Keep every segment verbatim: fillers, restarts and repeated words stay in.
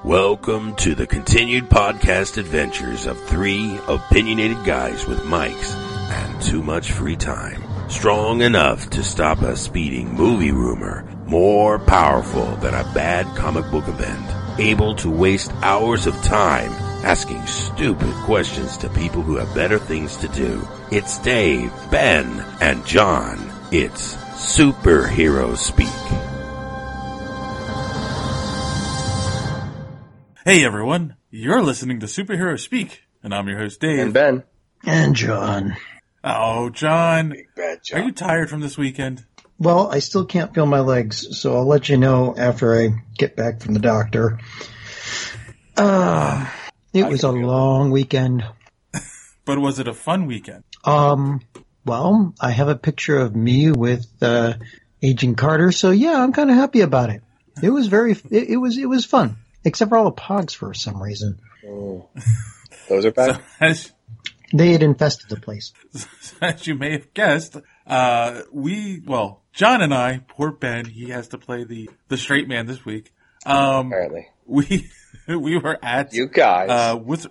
Welcome to the continued podcast adventures of three opinionated guys with mics and too much free time. Strong enough to stop a speeding movie rumor, more powerful than a bad comic book event, able to waste hours of time asking stupid questions to people who have better things to do. It's Dave, Ben, and John. It's Superhero Speak. Hey everyone, you're listening to Superhero Speak, and I'm your host Dave. And Ben. And John. Oh, John. Big bad John. Are you tired from this weekend? Well, I still can't feel my legs, so I'll let you know after I get back from the doctor. Uh, it was a long weekend. But was it a fun weekend? Um, well, I have a picture of me with uh, Agent Carter, so yeah, I'm kind of happy about it. It was very, it, it was, it was fun. Except for all the pogs for some reason. Oh. Those are bad? So, as, they had infested the place. as you may have guessed, uh, we, well, John and I, poor Ben, he has to play the, the straight man this week. Um, Apparently. We, we were at, you guys. uh, Wizard,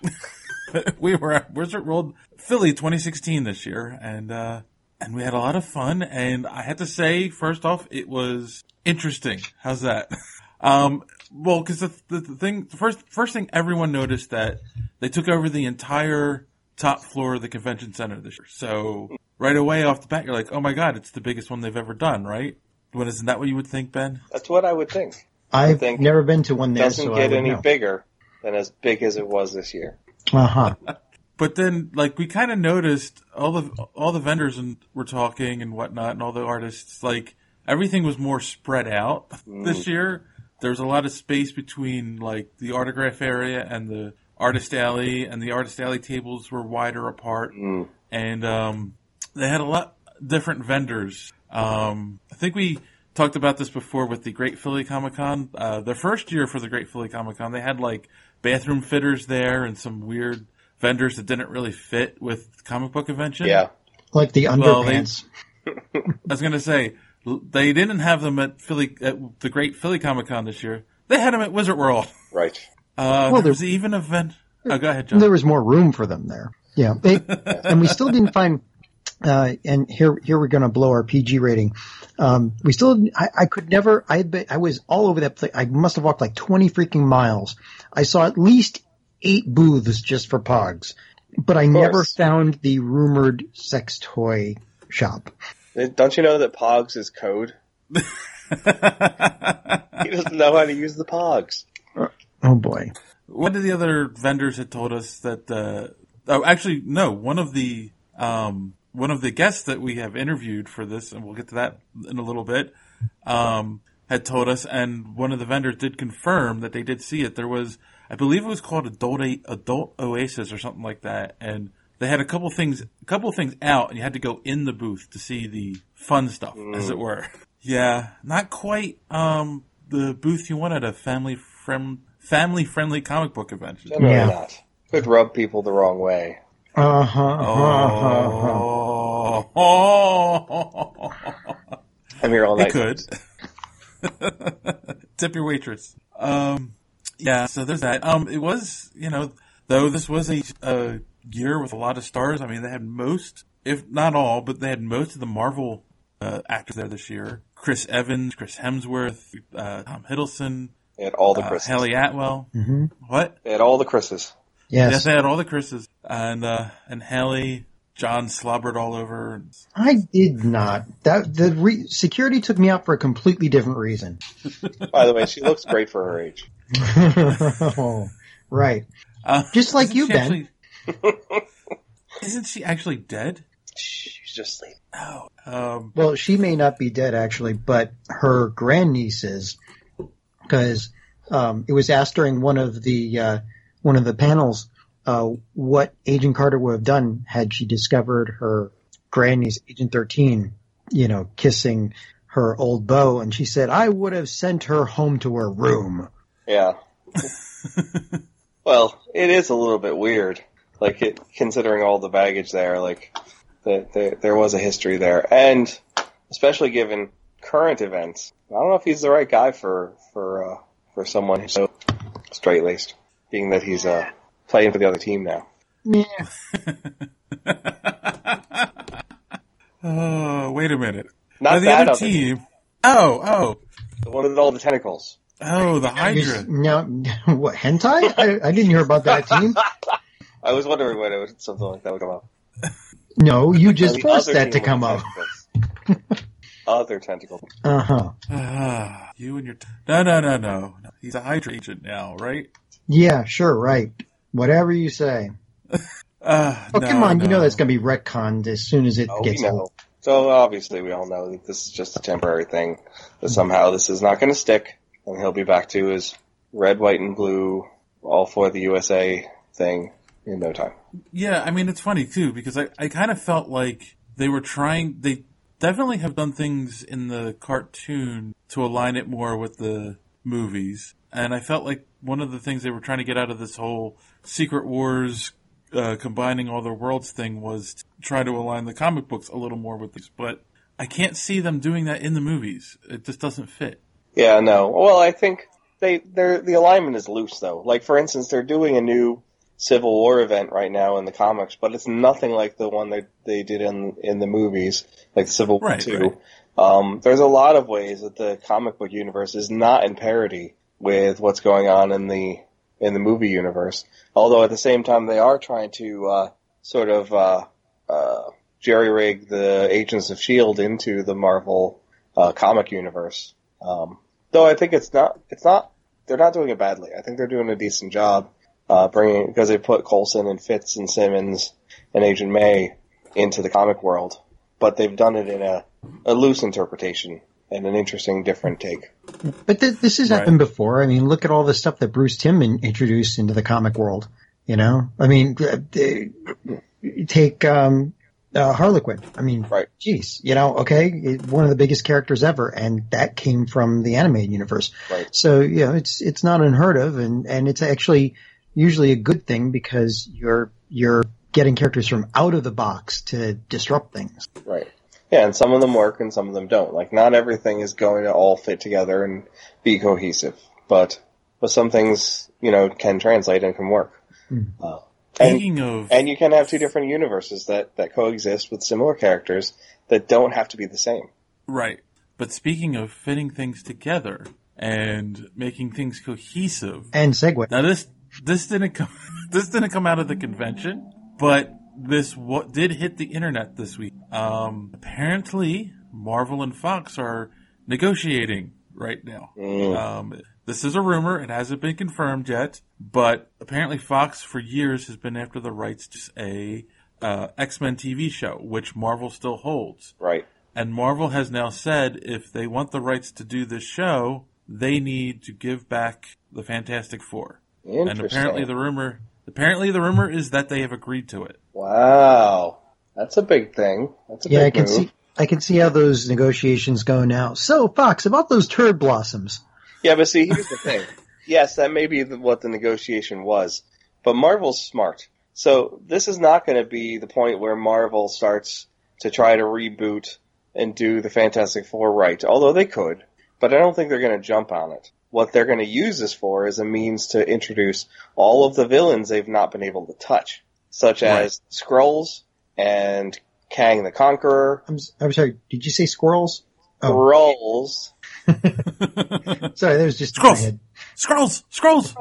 we were at Wizard World Philly twenty sixteen this year, and, uh, and we had a lot of fun, and I had to say, first off, it was interesting. How's that? Um, well, cause the, the, the thing, the first, first thing everyone noticed that they took over the entire top floor of the convention center this year. So right away off the bat, you're like, oh my God, it's the biggest one they've ever done, right? When isn't that what you would think, Ben? That's what I would think. I've think never been to one there, doesn't so get I any know. bigger than as big as it was this year. Uh-huh. But then, like, we kind of noticed all the, all the vendors and were talking and whatnot and all the artists, like, everything was more spread out Mm. this year. There was a lot of space between, like, the autograph area and the artist alley, and the artist alley tables were wider apart. Mm. And um, they had a lot different vendors. Um, I think we talked about this before with the Great Philly Comic Con. Uh, the first year for the Great Philly Comic Con, they had, like, bathroom fitters there and some weird vendors that didn't really fit with comic book convention. Yeah. Like the Well, they- underpants. I was going to say, they didn't have them at Philly, at the Great Philly Comic Con this year. They had them at Wizard World. Right. Uh, Well, there was even a event. Oh, go ahead, John. There was more room for them there. Yeah. It, and we still didn't find, uh, and here, here we're going to blow our P G rating. Um, we still, I, I could never, I had been, I was all over that place. I must have walked like twenty freaking miles. I saw at least eight booths just for Pogs, but I never found the rumored sex toy shop. Don't you know that Pogs is code? He doesn't know how to use the Pogs. Oh boy. One of the other vendors had told us that, uh, oh, actually, no, one of the, um, one of the guests that we have interviewed for this, and we'll get to that in a little bit, um, had told us, and one of the vendors did confirm that they did see it. There was, I believe it was called Adult, Adult Oasis or something like that, and they had a couple things, a couple things out, and you had to go in the booth to see the fun stuff, mm. as it were. Yeah, not quite, um, the booth you want at a family friend, family friendly comic book convention. Generally Yeah. not. Could rub people the wrong way. Uh-huh. Oh, oh. I'm here all night. It could. Tip your waitress. Um, yeah, so there's that. Um, it was, you know, though this was a, a year with a lot of stars. I mean, they had most, if not all, but they had most of the Marvel uh, actors there this year. Chris Evans, Chris Hemsworth, uh, Tom Hiddleston. They had all the uh, Chris's. Haley Atwell. Mm-hmm. What? They had all the Chris's. Yes. Yes, they had all the Chris's. And, uh, and Haley, John slobbered all over. I did not. That the re- security took me out for a completely different reason. By the way, she looks great for her age. Oh, right. Uh, Just like isn't you, she Ben. actually- Isn't she actually dead? She's just sleeping. No. Um, Well, she may not be dead actually, but her grandniece is, because um, it was asked during one of the uh, one of the panels uh, what Agent Carter would have done had she discovered her grandniece, Agent thirteen, you know, kissing her old beau, and she said, "I would have sent her home to her room." Yeah. Well, it is a little bit weird. Like, it, considering all the baggage there, like, the, the, there was a history there. And especially given current events, I don't know if he's the right guy for, for, uh, for someone who's so straight laced, being that he's uh, playing for the other team now. Yeah. Oh, wait a minute. Not Uh, the that other other team. Oh, oh, The one with all the tentacles. oh, the Hydra. Now, what, hentai? I, I didn't hear about that team. I was wondering when it would, something like that would come up. No, you just The forced other that team to with come the up. tentacles. Other tentacles. Uh-huh. Ah, you and your... T- no, no, no, no. He's a Hydra agent now, right? Yeah, sure, right. Whatever you say. Uh, Oh, no, come on, no. you know that's going to be retconned as soon as it Oh, we gets know. So obviously we all know that this is just a temporary thing. That somehow this is not going to stick, and he'll be back to his red, white, and blue, all for the U S A thing in no time. Yeah, I mean, it's funny, too, because I, I kind of felt like they were trying... They definitely have done things in the cartoon to align it more with the movies. And I felt like one of the things they were trying to get out of this whole Secret Wars, uh, combining all their worlds thing was to try to align the comic books a little more with this. But I can't see them doing that in the movies. It just doesn't fit. Yeah, no. Well, I think they they're the alignment is loose though. Like for instance, they're doing a new Civil War event right now in the comics, but it's nothing like the one that they did in in the movies, like Civil War Right, Two. right. Um, there's a lot of ways that the comic book universe is not in parity with what's going on in the in the movie universe. Although at the same time, they are trying to uh, sort of uh, uh, jerry-rig the Agents of S H I E L D into the Marvel uh, comic universe. Um, though I think it's not, it's not, they're not doing it badly. I think they're doing a decent job uh, bringing, because they put Coulson and Fitz and Simmons and Agent May into the comic world, but they've done it in a, a loose interpretation and an interesting, different take. But th- this has Right. happened before. I mean, look at all the stuff that Bruce Timm in- introduced into the comic world. You know, I mean, uh, they- take um, uh, Harlequin. I mean, Right. geez, you know, okay, it, one of the biggest characters ever, and that came from the animated universe. Right. So, you know, it's it's not unheard of, and and it's actually usually a good thing because you're you're getting characters from out of the box to disrupt things. Right. Yeah, and some of them work and some of them don't. Like, not everything is going to all fit together and be cohesive, but but some things, you know, can translate and can work. Mm. Uh, and, Speaking of... and you can have two different universes that, that coexist with similar characters that don't have to be the same. Right. But speaking of fitting things together and making things cohesive... And segue. Now this this didn't come this didn't come out of the convention, but this what did hit the internet this week. Um, apparently, Marvel and Fox are negotiating right now. Mm. Um, this is a rumor; it hasn't been confirmed yet. But apparently, Fox for years has been after the rights to a uh, X-Men T V show, which Marvel still holds. Right. And Marvel has now said if they want the rights to do this show, they need to give back the Fantastic Four. And Interesting. apparently the rumor, apparently the rumor is that they have agreed to it. Wow. That's a big thing. That's a Yeah, I big can move. see I can see how those negotiations go now. So, Fox, about those turd blossoms. Yeah, but see, here's the thing. Yes, that may be the, what the negotiation was, but Marvel's smart. So this is not going to be the point where Marvel starts to try to reboot and do the Fantastic Four right, although they could, but I don't think they're going to jump on it. What they're going to use this for is a means to introduce all of the villains they've not been able to touch, such as Skrulls and Kang the Conqueror. I'm, s- I'm sorry, did you say squirrels? Oh, Skrulls. sorry, that was just in Skrulls. my head. Scrolls, scrolls.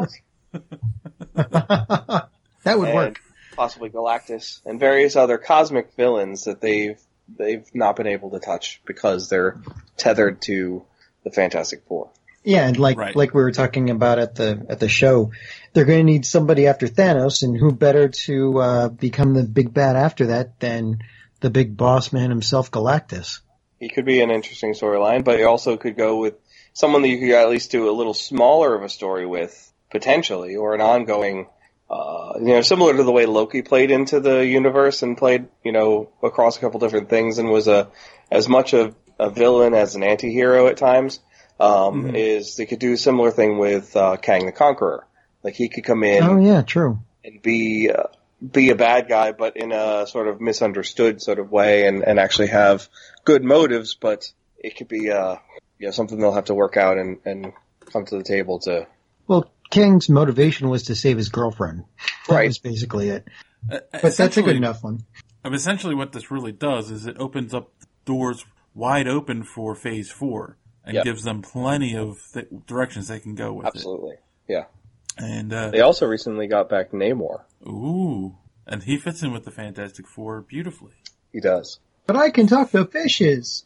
That would and work. possibly Galactus, and various other cosmic villains that they've they've not been able to touch because they're tethered to the Fantastic Four. Yeah, and like Right. like we were talking about at the at the show, they're going to need somebody after Thanos, and who better to uh, become the big bad after that than the big boss man himself, Galactus. He could be an interesting storyline, but you also could go with someone that you could at least do a little smaller of a story with, potentially, or an ongoing, uh, you know, similar to the way Loki played into the universe and played, you know, across a couple different things and was a as much of a villain as an anti-hero at times. Um, Mhm. is they could do a similar thing with uh, Kang the Conqueror. Like he could come in Oh yeah, true. and be uh, be a bad guy, but in a sort of misunderstood sort of way, and, and actually have good motives. But it could be uh, you know, something they'll have to work out and, and come to the table to. Well, Kang's motivation was to save his girlfriend. That Right. was basically it. Uh, But that's a essentially- good enough one. Essentially, what this really does is it opens up doors wide open for Phase Four and Yep. gives them plenty of th- directions they can go with Absolutely. Yeah. it. And uh, They also recently got back Namor. ooh, and he fits in with the Fantastic Four beautifully. He does. But I can talk to fishes.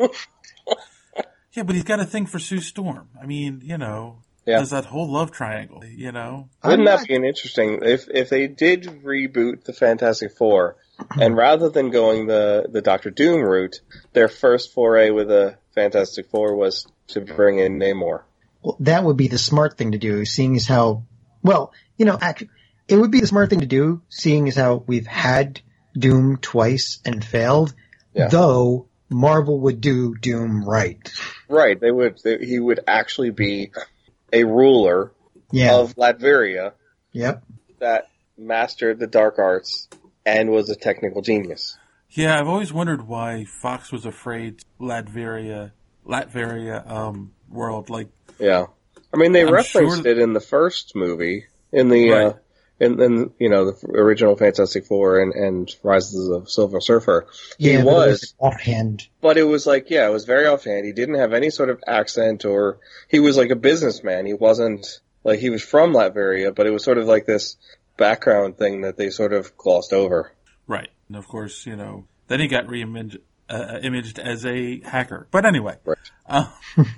Yeah, but he's got a thing for Sue Storm. I mean, you know, Yeah. there's that whole love triangle. You know, Wouldn't I'm that not- be an interesting if if they did reboot the Fantastic Four, and rather than going the the Doctor Doom route, their first foray with the Fantastic Four was to bring in Namor. Well, that would be the smart thing to do, seeing as how, well, you know, actually, it would be the smart thing to do, seeing as how we've had Doom twice and failed, Yeah. though Marvel would do Doom right. Right? They would. They, he would actually be a ruler Yeah. of Latveria Yep. that mastered the dark arts and was a technical genius. yeah, I've always wondered why Fox was afraid Latveria, Latveria um, world. Like, Yeah. I mean, they I'm referenced sure- it in the first movie, in the, Right. uh, in, in, you know, the original Fantastic Four and, and Rises of Silver Surfer. He Yeah, but it was, offhand. but it was like, yeah, it was very offhand. He didn't have any sort of accent, or he was like a businessman. He wasn't, like, he was from Latveria, but it was sort of like this background thing that they sort of glossed over. right. And of course, you know, then he got re-imaged uh, imaged as a hacker. But anyway. Right. Uh,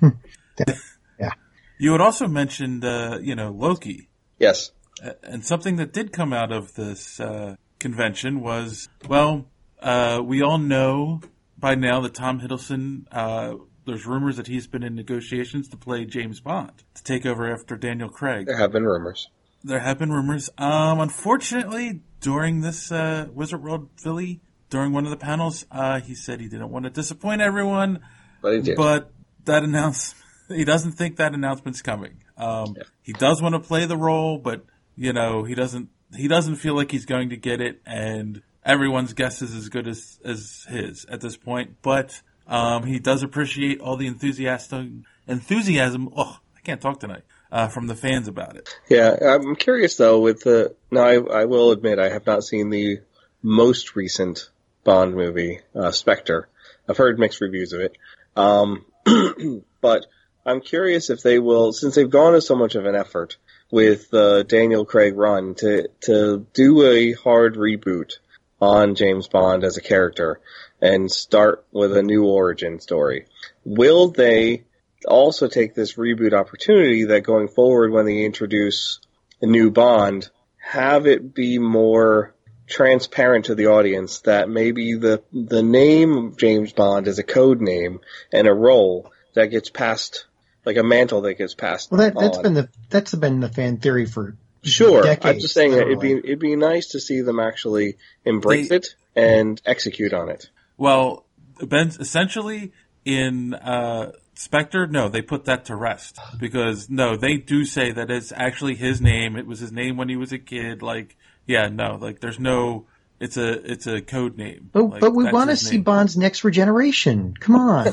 Yeah. You had also mentioned, uh, you know, Loki. Yes. Uh, and something that did come out of this uh, convention was, well, uh, we all know by now that Tom Hiddleston, uh, there's rumors that he's been in negotiations to play James Bond, to take over after Daniel Craig. There have been rumors. There have been rumors. Um, unfortunately, during this uh, Wizard World Philly, during one of the panels, uh, he said he didn't want to disappoint everyone, But he did. but that announce he doesn't think that announcement's coming. Um, Yeah. He does want to play the role, but you know he doesn't. He doesn't feel like he's going to get it, and everyone's guess is as good as as his at this point. But um, he does appreciate all the enthusiasm. Enthusiasm. Oh, I can't talk tonight. Uh, from the fans about it. Yeah, I'm curious though with the, now I, I will admit I have not seen the most recent Bond movie, uh, Spectre. I've heard mixed reviews of it. Um, but I'm curious if they will, since they've gone to so much of an effort with the Daniel Craig run to, to do a hard reboot on James Bond as a character and start with a new origin story. Will they also take this reboot opportunity that going forward when they introduce a new Bond, have it be more transparent to the audience that maybe the the name James Bond is a code name and a role that gets passed, like a mantle that gets passed Well, that, that's on. been the that's been the fan theory for Sure, decades. I'm just saying that it'd be literally. it'd be nice to see them actually embrace They- it and execute on it. Well, Ben, essentially in uh, Spectre, no, they put that to rest because no, they do say that it's actually his name. It was his name when he was a kid. Like, yeah, no, like there's no. It's a it's a code name. But, Like, but we that's want to his see name. Bond's next regeneration. Come on.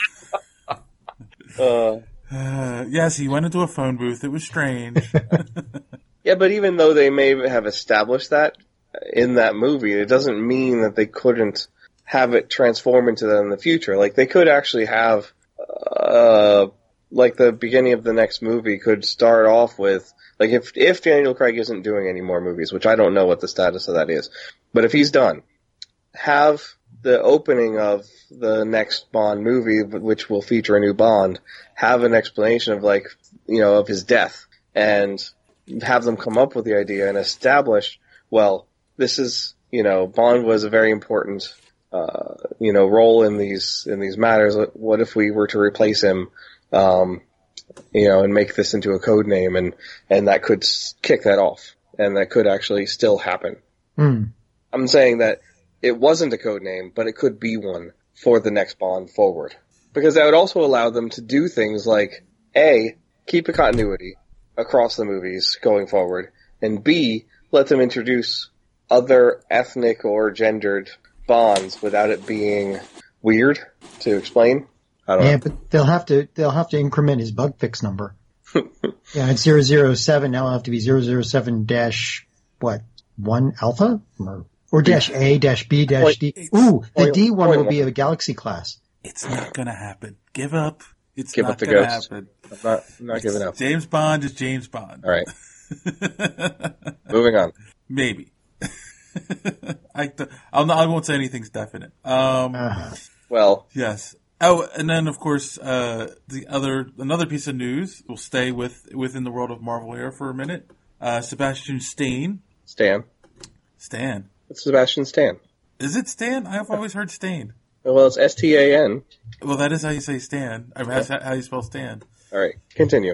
Uh, Uh, yes, he went into a phone booth. It was strange. Yeah, but even though they may have established that in that movie, it doesn't mean that they couldn't have it transform into that in the future. Like, they could actually have, uh, like the beginning of the next movie could start off with, like if, if Daniel Craig isn't doing any more movies, which I don't know what the status of that is, but if he's done, have the opening of the next Bond movie, which will feature a new Bond, have an explanation of like, you know, of his death and have them come up with the idea and establish, well, this is, you know, Bond was a very important, uh, you know, role in these, in these matters. What if we were to replace him, um, you know, and make this into a code name and, and that could s- kick that off and that could actually still happen. Hmm. I'm saying that it wasn't a code name, but it could be one for the next Bond forward. Because that would also allow them to do things like, A, keep a continuity across the movies going forward, and B, let them introduce other ethnic or gendered Bonds without it being weird to explain. I don't Yeah, know. but they'll have to they'll have to increment his bug fix number. Yeah, it's zero zero seven. Now it'll have to be zero zero seven dash, what, one alpha? Or, or dash A, dash B, dash D. Ooh, the D one will be a Galaxy class. It's not going to happen. Give up. It's Give not up the going to ghost. happen. I'm not, I'm not giving up. James Bond is James Bond. All right. Moving on. Maybe. I, I'll not, I won't say anything's definite. Um, Uh, Well, yes. Oh, and then of course, uh, the other another piece of news. We'll stay with within the world of Marvel here for a minute. Uh, Sebastian Stan. Stan. Stan. It's Sebastian Stan. Is it Stan? I've always heard Stan. Well, it's S T A N. Well, that is how you say Stan. I mean, that's how you spell Stan. All right, continue.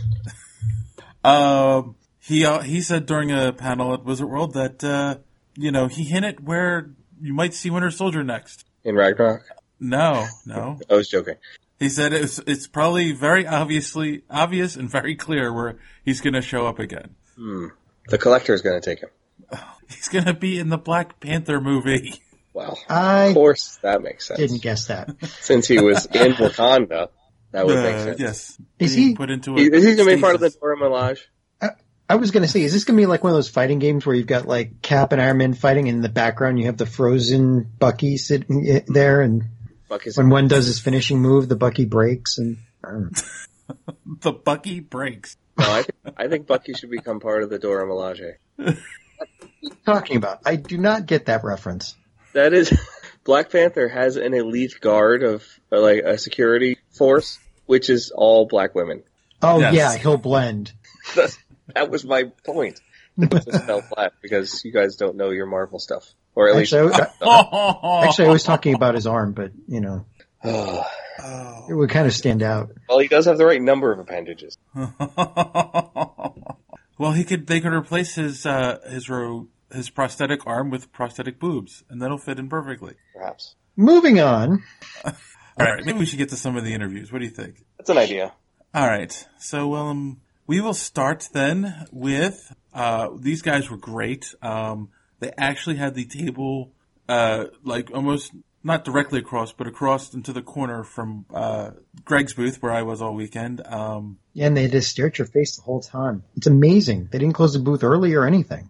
Um, he uh, he said during a panel at Wizard World that uh, you know he hinted where you might see Winter Soldier next. In Ragnarok? No, no. I was joking. He said it's it's probably very obviously obvious and very clear where he's going to show up again. Hmm. The Collector is going to take him. He's going to be in the Black Panther movie. Well, I of course that makes sense. didn't guess that. Since he was in Wakanda, that would make Uh, sense. yes. Is Being he- put into a Is he going to be part of the stasis. Dora Milaje? I was going to say, is this going to be like one of those fighting games where you've got like Cap and Iron Man fighting, and in the background you have the frozen Bucky sitting i- there, and Bucky's when one does his finishing move, the Bucky breaks, and I don't know. The Bucky breaks. No, I think, I think Bucky should become part of the Dora Milaje. Talking about, I do not get that reference. That is, Black Panther has an elite guard of uh, like a security force, which is all black women. Oh Yes. yeah, he'll blend. That was my point. Just fell flat because you guys don't know your Marvel stuff, or at least. Actually, I, Oh, actually, I was talking about his arm, but you know, Oh. it would kind of stand out. Well, he does have the right number of appendages. Well, he could. They could replace his uh, his ro- his prosthetic arm with prosthetic boobs, and that'll fit in perfectly. Perhaps Moving on. All right, maybe we should get to some of the interviews. What do you think? that's an idea. All right, so um, we will start then with uh, these guys were great. Um, they actually had the table uh, like almost not directly across, but across into the corner from uh, Greg's booth where I was all weekend. Um, And they just stare at your face the whole time. It's amazing. They didn't close the booth early or anything.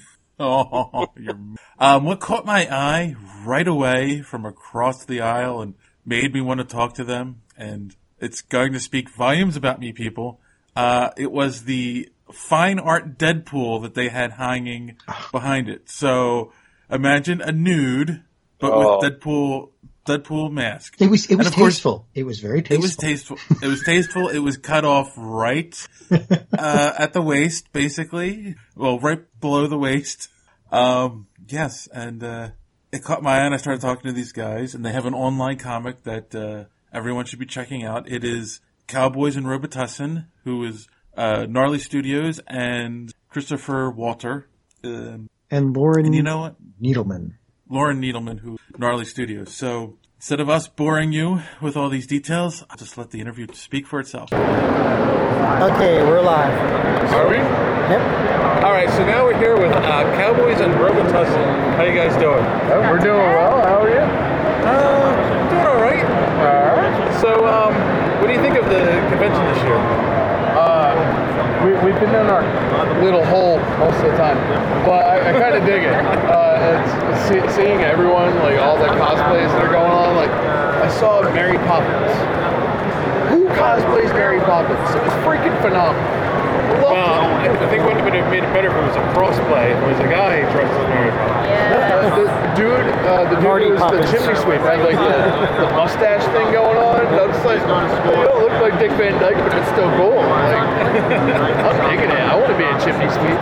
Oh, you're, um, what caught my eye right away from across the aisle and made me want to talk to them, and it's going to speak volumes about me, people. Uh, it was the fine art Deadpool that they had hanging behind it. So imagine a nude, but Oh. with Deadpool, Deadpool mask. It was it And was of course- tasteful. It was very It was tasteful. tasteful. It was tasteful. It was cut off right uh, at the waist, basically. Well, right below the waist. Um, yes, and uh, it caught my eye, and I started talking to these guys, and they have an online comic that uh, everyone should be checking out. It is Cowboys and Robitussin, who is uh, Gnarly Studios, and Christopher Walter. Um, And Lauren and you know what? Needleman. Lauren Needleman, who Gnarly Studios. So instead of us boring you with all these details, I'll just let the interview speak for itself. Okay, we're live. Are we? Yep. All right, so now we're here with uh, Cowboys and Robitussin. How you guys doing? We're doing well. How are you? Uh, doing all right. So, um, what do you think of the convention this year? Uh, we, we've been in our little hole most of the time, but I, I kind of dig it. Uh, it's see, seeing everyone, like all the cosplays that are going on. Like, I saw Mary Poppins. Who cosplays Mary Poppins? It was freaking phenomenal. Well, I I think what would have made it better if it was a crossplay. If it was a guy who dressed as Mary Poppins. Uh, the dude, uh, the dude Marty who was the Poppins. chimney sweep had like the, the mustache thing going on. I was like, you don't look like Dick Van Dyke, but it's still cool. Like, I'm digging it. I want to be a chimney sweep.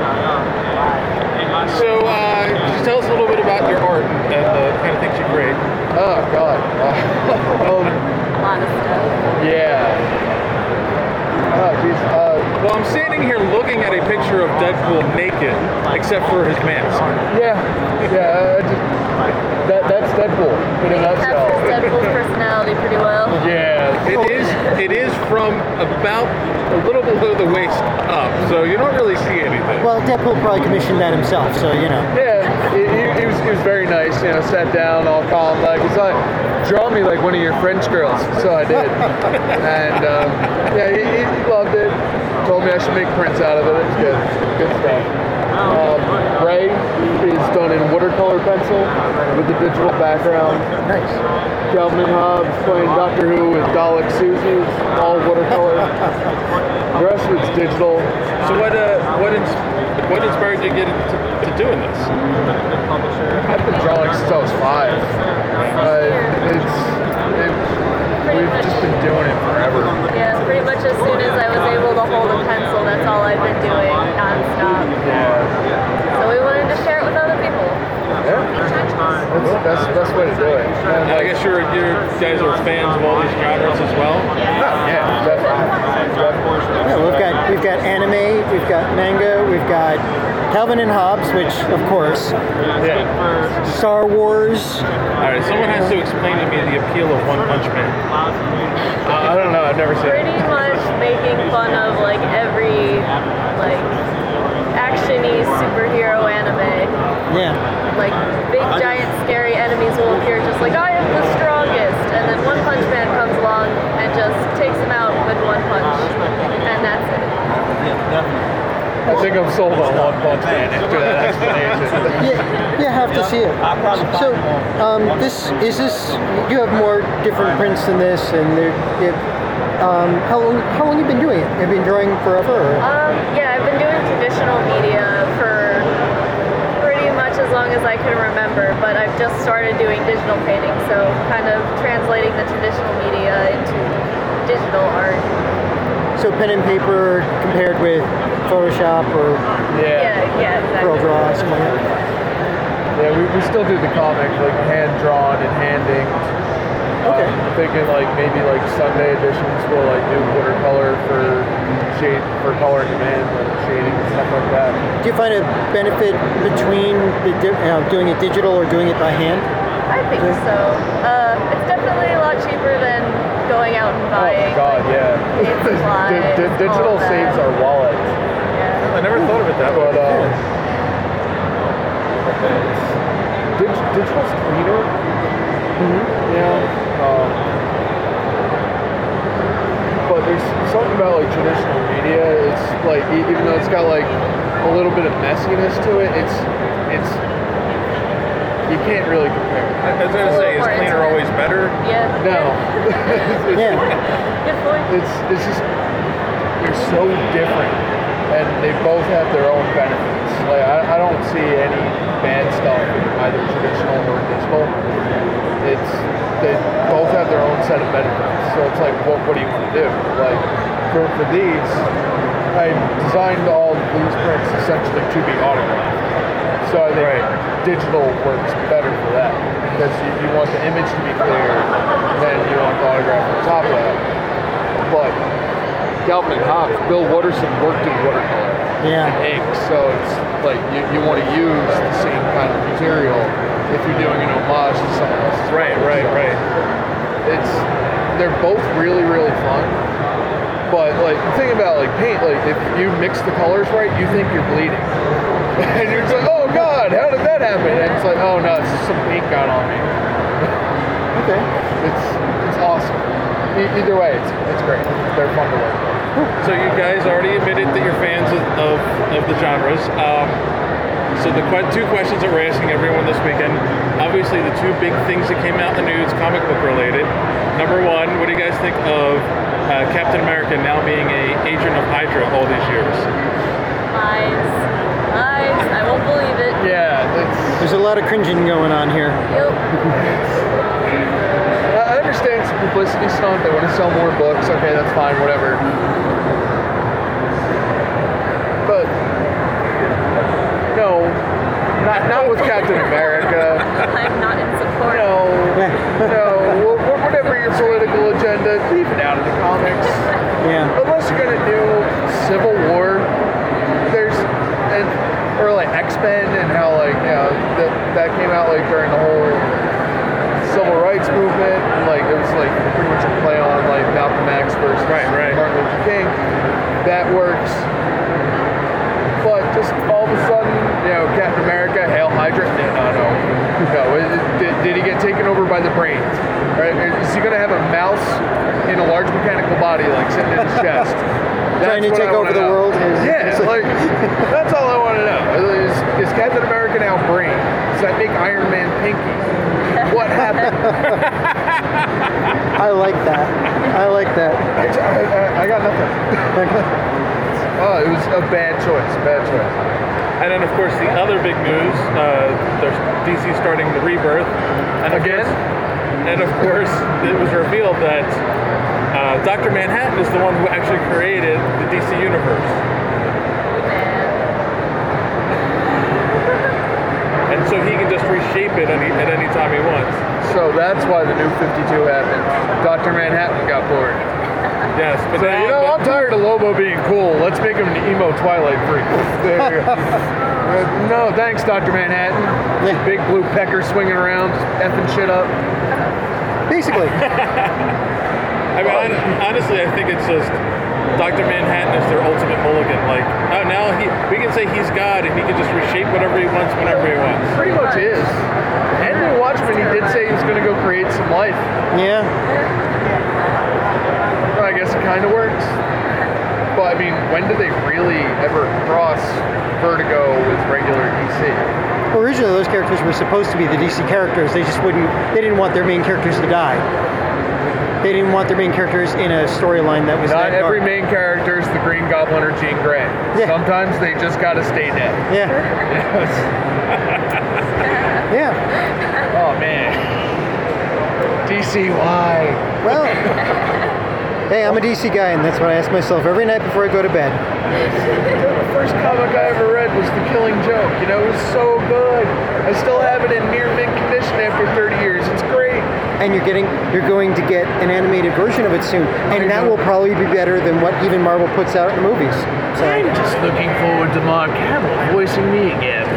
So, uh, could you tell us a little bit about your art and the kind of things you create? Oh God. um, A lot of stuff. yeah. Oh jeez. Uh, Well, I'm standing here looking at a picture of Deadpool naked, except for his mask. yeah. Yeah. I just, that that's Deadpool in a nutshell. Captures Deadpool's personality pretty well. Yeah. It is. It is from about a little below the waist up, so you don't really see anything. Well, Deadpool probably commissioned that himself, so you know. Yeah, he, he, he was he was very nice. You know, sat down, all calm, like he's like, draw me like one of your French girls. So I did, and um, yeah, he, he loved it. told me I should make prints out of it. It's good. Good stuff. Um, Ray is done in watercolor pencil with the digital background. Nice. Calvin and Hobbes playing Doctor Who with Dalek Susie, all watercolor. The rest of it's digital. So what uh, what ins- what inspired you to get into to doing this? I've been drawing since I was five. Uh, it's it, we've just been doing it forever. Yeah, pretty much as soon as I was able to hold a pencil, that's all I've been doing nonstop. Yeah. So we wanted to share it with other people. Yeah. That's that's the best way to do it. And, I like, guess you're you guys are fans of all these genres as well. yeah, definitely. definitely. Yeah, we've got we've got anime, we've got manga, we've got Calvin and Hobbes, which of course, Yeah. Star Wars. All right, someone has to explain to me the appeal of One Punch Man. Uh, I don't know. I've never seen it. Pretty much making fun of like every like action-y superhero anime. Yeah. Like big giant scary enemies will appear just like I am the strongest, and then One Punch Man comes along and just takes him out with one punch, and that's it. I think I'm sold on One Punch Man after that explanation. Yeah, you have to see it. So, um, this is this. You have more different prints than this, and they're. It, um, how long? How long you been doing it? Have you been drawing forever? Or? Um, yeah, I've been doing traditional media for pretty much as long as I can remember, but I've just started doing digital painting, so kind of translating the traditional media into digital art. So pen and paper compared with Photoshop or Yeah, Yeah. yeah, exactly. Corel Draw, something like that. Yeah, we, we still do the comic, like hand drawn and hand inked. Okay. Um, thinking like maybe like Sunday editions will like do watercolor for shade for color and command, like shading and stuff like that. Do you find a benefit between the di- you know, doing it digital or doing it by hand? I think so. Uh, it's definitely a lot cheaper than going out and Oh buying. my god, yeah. paint supplies, Di- di- all digital that. saves our wallet. Yeah. I never thought of it that way. But um, dig- digital's cleaner. Mm-hmm. Yeah. Um, but there's something about like traditional media. It's like e- even though it's got like a little bit of messiness to it, it's it's you can't really compare. I was gonna say, is cleaner always better? Yeah. No. it's, Yeah. Good point. it's it's just they're so different, and they both have their own benefits. Like I, I don't see any bad stuff in either traditional or digital. It's they both have their own set of benefits. So it's like, what what do you want to do? Like for for these, I designed all these prints essentially to be autographed. So I think digital works better for that because you, you want the image to be clear, then you want the autograph on top of that. But Calvin and Hobbes, Bill Watterson worked in watercolor Yeah. and ink, so it's like you, you want to use the same kind of material if you're doing an homage to someone else's. Right, right, So right. It's they're both really, really fun. But like the thing about like paint, like if you mix the colors right, you think you're bleeding. And you're just like, oh god, how did that happen? And it's like, oh no, it's just some paint got on me. Okay. It's it's awesome. E- either way, it's it's great. They're fun to work with. So you guys already admitted that you're fans of, of, of the genres. Um, so the que- two questions that we're asking everyone this weekend, obviously the two big things that came out in the news, comic book related. Number one, what do you guys think of uh, Captain America now being a agent of Hydra all these years? Lies. Lies. I won't believe it. Yeah, it's There's a lot of cringing going on here. Yep. I understand it's a publicity stunt. They want to sell more books. Okay, that's fine, whatever. But no, not not with Captain America. I'm not in support. No, no. wh- wh- Whatever your political agenda, leave it out of the comics. Yeah. Unless you're gonna do Civil War, there's and or like X-Men and how like you know that that came out like during the whole civil rights movement, and like it was like pretty much a play on like Malcolm X versus Right, right. Martin Luther King. That works. But just all of a sudden, you know, Captain America, Hail Hydra. No, no, no. no it, it, did, did he get taken over by the brains? Right? Is he going to have a mouse in a large mechanical body, like sitting in his chest? trying to what take I over wanna the know. world. Is, Yeah, is like that's all I want to know. Is, is Captain America now brain? Does that make Iron Man pinky? What happened? I like that. I like that. I, I, I got nothing. Oh, it was a bad choice. Bad choice. And then, of course, the other big news, uh, there's D C starting the Rebirth. And of Again? Course, and of course, it was revealed that uh, Doctor Manhattan is the one who actually created the D C universe. And so he can just reshape it any, at any time he wants. So that's why the new fifty-two happened. Doctor Manhattan got bored. Yes, but So, now, you know, but- I'm tired of Lobo being cool. Let's make him an emo Twilight freak. There you go. Uh, no, thanks, Doctor Manhattan. Big blue pecker swinging around, just effing shit up. Basically. I mean, hon- honestly, I think it's just Doctor Manhattan is their ultimate mulligan. Like, oh, now he, we can say he's God and he can just reshape whatever he wants whenever he wants. Pretty much is. And in Watchmen, he did say he was going to go create some life. Yeah. Well, I guess it kind of works. But I mean, when did they really ever cross Vertigo with regular D C? Originally, those characters were supposed to be the D C characters. They just wouldn't. They didn't want their main characters to die. They didn't want their main characters in a storyline that was Not that every dark. main character is the Green Goblin or Jean Grey. Yeah. Sometimes they just gotta stay dead. Yeah. Yeah. Oh man. D C, why? Well. Hey, I'm a D C guy, and that's what I ask myself every night before I go to bed. The first comic I ever read was The Killing Joke. You know, it was so good. I still have it in near mint condition after thirty years. It's great. And you're getting, you're going to get an animated version of it soon, and that will probably be better than what even Marvel puts out in the movies. So, I'm just looking forward to Mark Hamill voicing me again.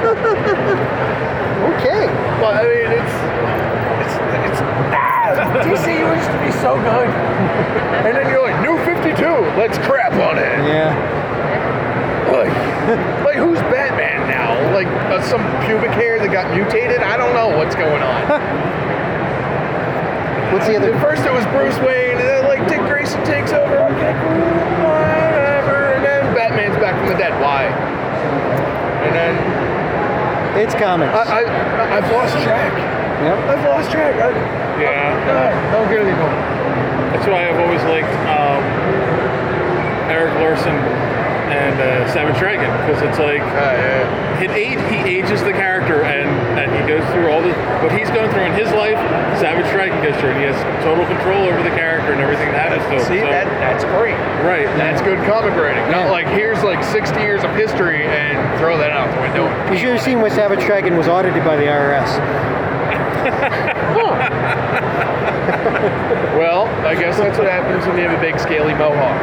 okay. But I mean, it's it's it's ah, D C used to be so good, and then you're like, new fifty-two, let's crap on it. Yeah. Like, like who's Batman now? Like uh, some pubic hair that got mutated? I don't know what's going on. What's the other? At first it was Bruce Wayne, and then like Dick Grayson takes over. Okay, cool, whatever. And then Batman's back from the dead. Why? And then It's comics. I, I I've lost track. Yep. I've lost track. I, Yeah. I, I don't get anymore. That's why I've always liked um, Eric Larson and uh, Savage Dragon, because it's like Uh, yeah. in eight he ages the character and, and he goes through all the what he's going through in his life. Savage Dragon goes through, and he has total control over the character and everything that is to him. See, So- that that's great. right. That's good comic writing. Not like here's like sixty years of history and throw that out the window. You should have seen when Savage Dragon was audited by the I R S. Well, I guess that's what happens when you have a big scaly mohawk.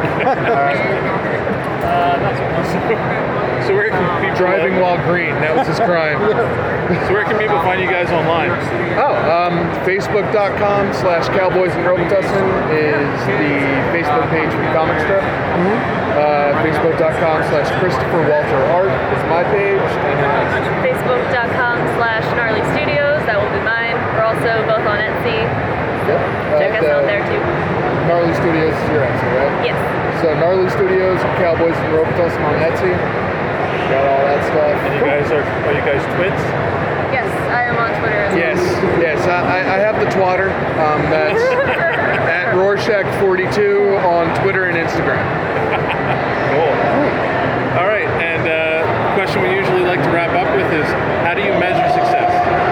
So where can people Driving while green, that was his crime. So where can people find you guys online? Oh, um, Facebook.com slash Cowboys and Robitussin is the Facebook page for the comic strip. Uh, Facebook.com slash Christopher Walter Art is my page. And Facebook.com slash Gnarly Studios, that will be mine. We're also both on Etsy. Yep. Check us Uh, out there too. Gnarly Studios is your Etsy, right? Yes. So Gnarly Studios, Cowboys and Robitussin on Etsy. Got all that stuff. And you guys are are you guys twits? Yes, I am on Twitter as Yes, well. yes. I, I have the twatter. Um, that's at Rorschach forty-two on Twitter and Instagram. Cool. All right, and uh, question we usually like to wrap up with is, how do you measure success?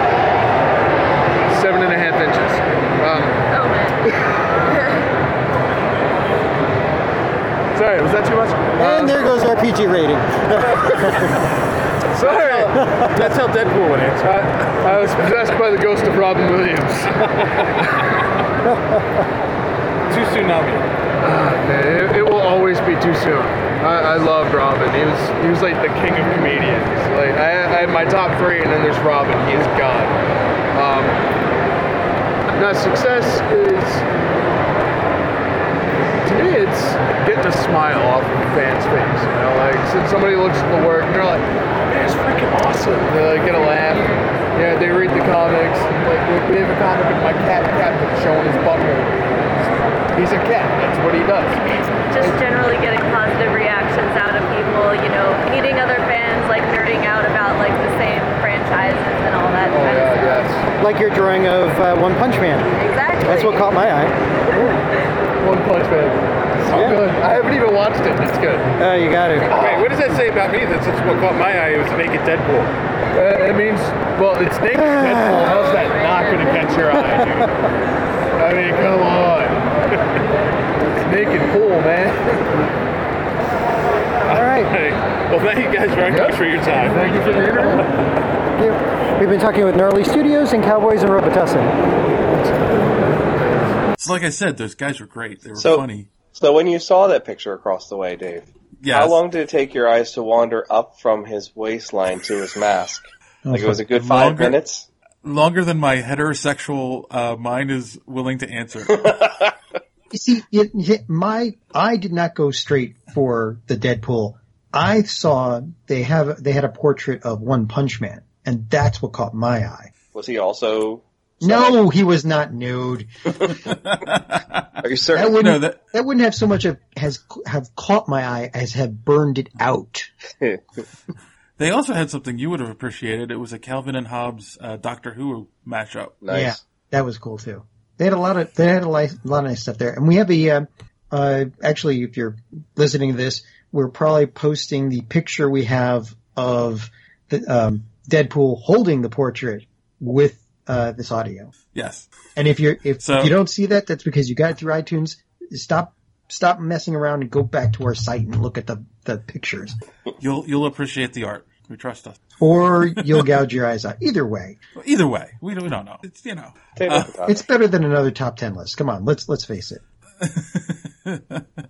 Seven and a half inches. Um, Oh man. sorry, was that too much? And there goes our P G rating. Sorry. That's how Deadpool would answer. I, I was possessed by the ghost of Robin Williams. Too soon, Nami. It, it will always be too soon. I, I loved Robin. He was he was like the king of comedians. Like I, I had my top three, and then there's Robin. He is God. Um, now success is, to me, it's getting a smile off of a fan's face. You know, like since somebody looks at the work and they're like, "Man, it's freaking awesome." They like, get a laugh. Yeah, they read the comics. Like, we have a comic of my cat Captain showing his butthole. He's a cat. That's what he does. Just generally getting positive reactions out of people, you know, meeting other fans, like nerding out about like the same franchises and all that Oh, kind of yeah, stuff. yes. Like your drawing of uh, One Punch Man. Exactly. That's what caught my eye. One Punch Man. So Yeah. good. I haven't even watched it. It's good. Oh, you got it. Wait, what does that say about me? That's that's what caught my eye. It was naked Deadpool. Uh, it means, well, it's naked Deadpool. How's that not going to catch your eye, dude? I mean, come on. It's naked pool, man. All right. Hey, well, thank you guys very much for your time. Thank you for the interview. Thank you. We've been talking with Gnarly Studios and Cowboys and Robitussin. It's like I said, those guys were great. They were So- funny. So when you saw that picture across the way, Dave, Yes. how long did it take your eyes to wander up from his waistline to his mask? Like it was a good five Longer- minutes? Longer than my heterosexual uh, mind is willing to answer. You see, it, it, my I did not go straight for the Deadpool. I saw they have they had a portrait of One Punch Man, and that's what caught my eye. Was he also... No, he was not nude. Are you That certain? wouldn't No, that- that wouldn't have so much of has have caught my eye as have burned it out. They also had something you would have appreciated. It was a Calvin and Hobbes uh, Doctor Who mashup. Nice. Yeah, that was cool too. They had a lot of they had a lot, a lot of nice stuff there, and we have a uh, uh, actually, if you're listening to this, we're probably posting the picture we have of the um, Deadpool holding the portrait with uh, this audio. Yes. And if you're if, So- if you don't see that, that's because you got it through iTunes. Stop stop messing around and go back to our site and look at the, the pictures, You'll you'll appreciate the art. We trust us. or you'll gouge your eyes out. Either way, Either way, we don't, we don't know. It's, you know. Table Uh, photography. it's better than another top ten list. Come on, let's let's face it.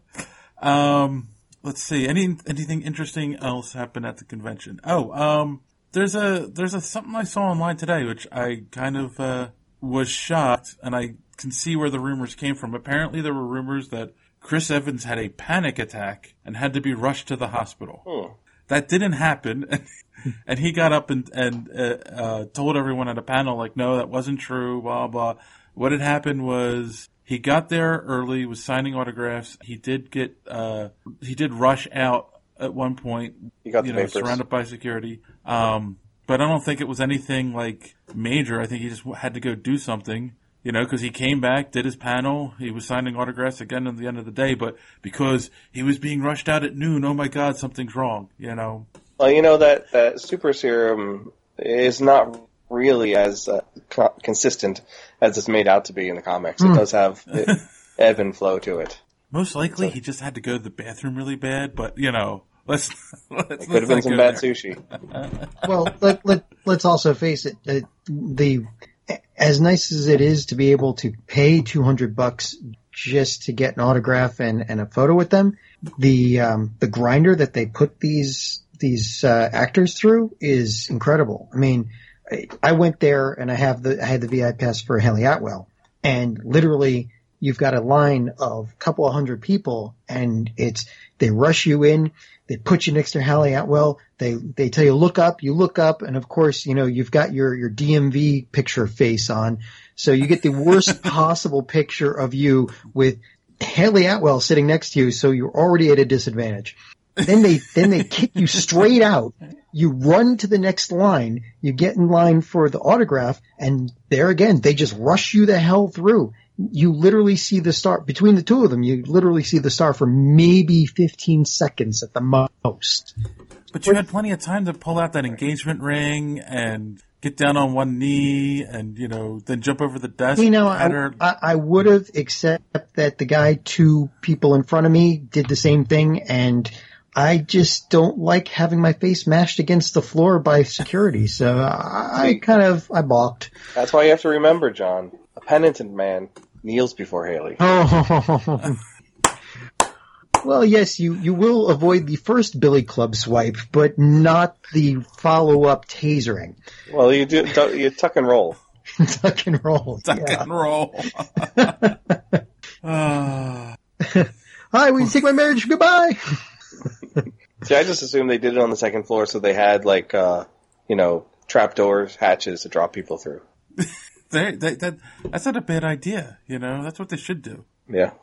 um, let's see. Any anything interesting else happened at the convention? Oh, um, there's a there's a something I saw online today, which I kind of uh, was shocked, and I can see where the rumors came from. Apparently, there were rumors that Chris Evans had a panic attack and had to be rushed to the hospital. Hmm. That didn't happen, and he got up and and uh, uh, told everyone at a panel like, no, that wasn't true. Blah blah. What had happened was he got there early, was signing autographs. He did get uh, he did rush out at one point. You got the you know, papers. surrounded by security. Um, but I don't think it was anything like major. I think he just had to go do something. You know, because he came back, did his panel, he was signing autographs again at the end of the day, but because he was being rushed out at noon, oh my God, something's wrong, you know. Well, you know that, that super serum is not really as uh, co- consistent as it's made out to be in the comics. It does have the ebb and flow to it. Most likely he just had to go to the bathroom really bad, but, you know, let's... let's It could have been some bad sushi. Well, let, let, let's also face it. Uh, the as nice as it is to be able to pay two hundred bucks just to get an autograph and, and a photo with them, the um, the grinder that they put these these uh, actors through is incredible. I mean, I, I went there and I have the I had the V I P pass for Haley Atwell, and literally you've got a line of a couple of hundred people, and it's they rush you in. They put you next to Haley Atwell. They they tell you look up. You look up, and of course, you know you've got your your D M V picture face on, so you get the worst possible picture of you with Haley Atwell sitting next to you. So you're already at a disadvantage. Then they then they kick you straight out. You run to the next line. You get in line for the autograph, and there again they just rush you the hell through. You literally see the star between the two of them. You literally see the star for maybe fifteen seconds at the most. But you had plenty of time to pull out that engagement ring and get down on one knee and, you know, then jump over the desk. You know, at I, her. I, I would have, except that the guy two people in front of me did the same thing, and I just don't like having my face mashed against the floor by security. So I, I kind of I balked. That's why you have to remember, John. A penitent man kneels before Haley. Oh. Well, yes, you, you will avoid the first Billy Club swipe, but not the follow-up tasering. Well, you do you tuck and roll. Tuck and roll. Tuck yeah. and roll. uh, Hi, will you take my marriage? Goodbye. See, I just assumed they did it on the second floor, so they had like, uh, you know, trapdoors, hatches to drop people through. they, they, that that's not a bad idea. You know, that's what they should do. Yeah.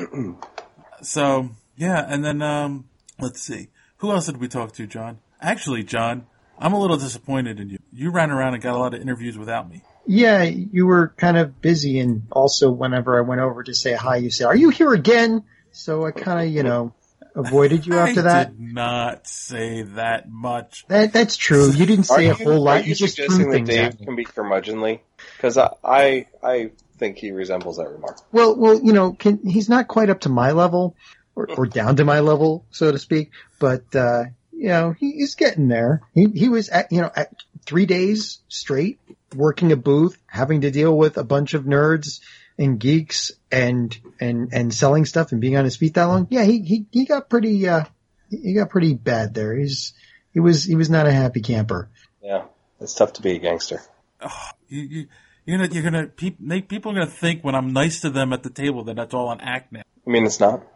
So yeah, and then um, let's see, who else did we talk to, John? Actually, John, I'm a little disappointed in you. You ran around and got a lot of interviews without me. Yeah, you were kind of busy, and also whenever I went over to say hi, you said, "Are you here again?" So I kind of, you know, avoided you after I that. I did not say that much. That that's true. You didn't say Are a whole you, lot. Are you, You just suggesting threw that things Dave at me. can be curmudgeonly? Because I, I I think he resembles that remark. Well, well, you know, can, he's not quite up to my level, or, or down to my level, so to speak. But uh, you know, he, he's getting there. He he was at, you know, at three days straight working a booth, having to deal with a bunch of nerds and geeks, and and and selling stuff and being on his feet that long. Yeah, he he he got pretty uh he got pretty bad there. He's he was he was not a happy camper. Yeah, it's tough to be a gangster. Oh, you, you, you're gonna, you're gonna, pe- make people are gonna think when I'm nice to them at the table that that's all an act now. I mean, it's not.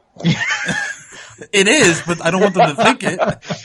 It is, but I don't want them to think it.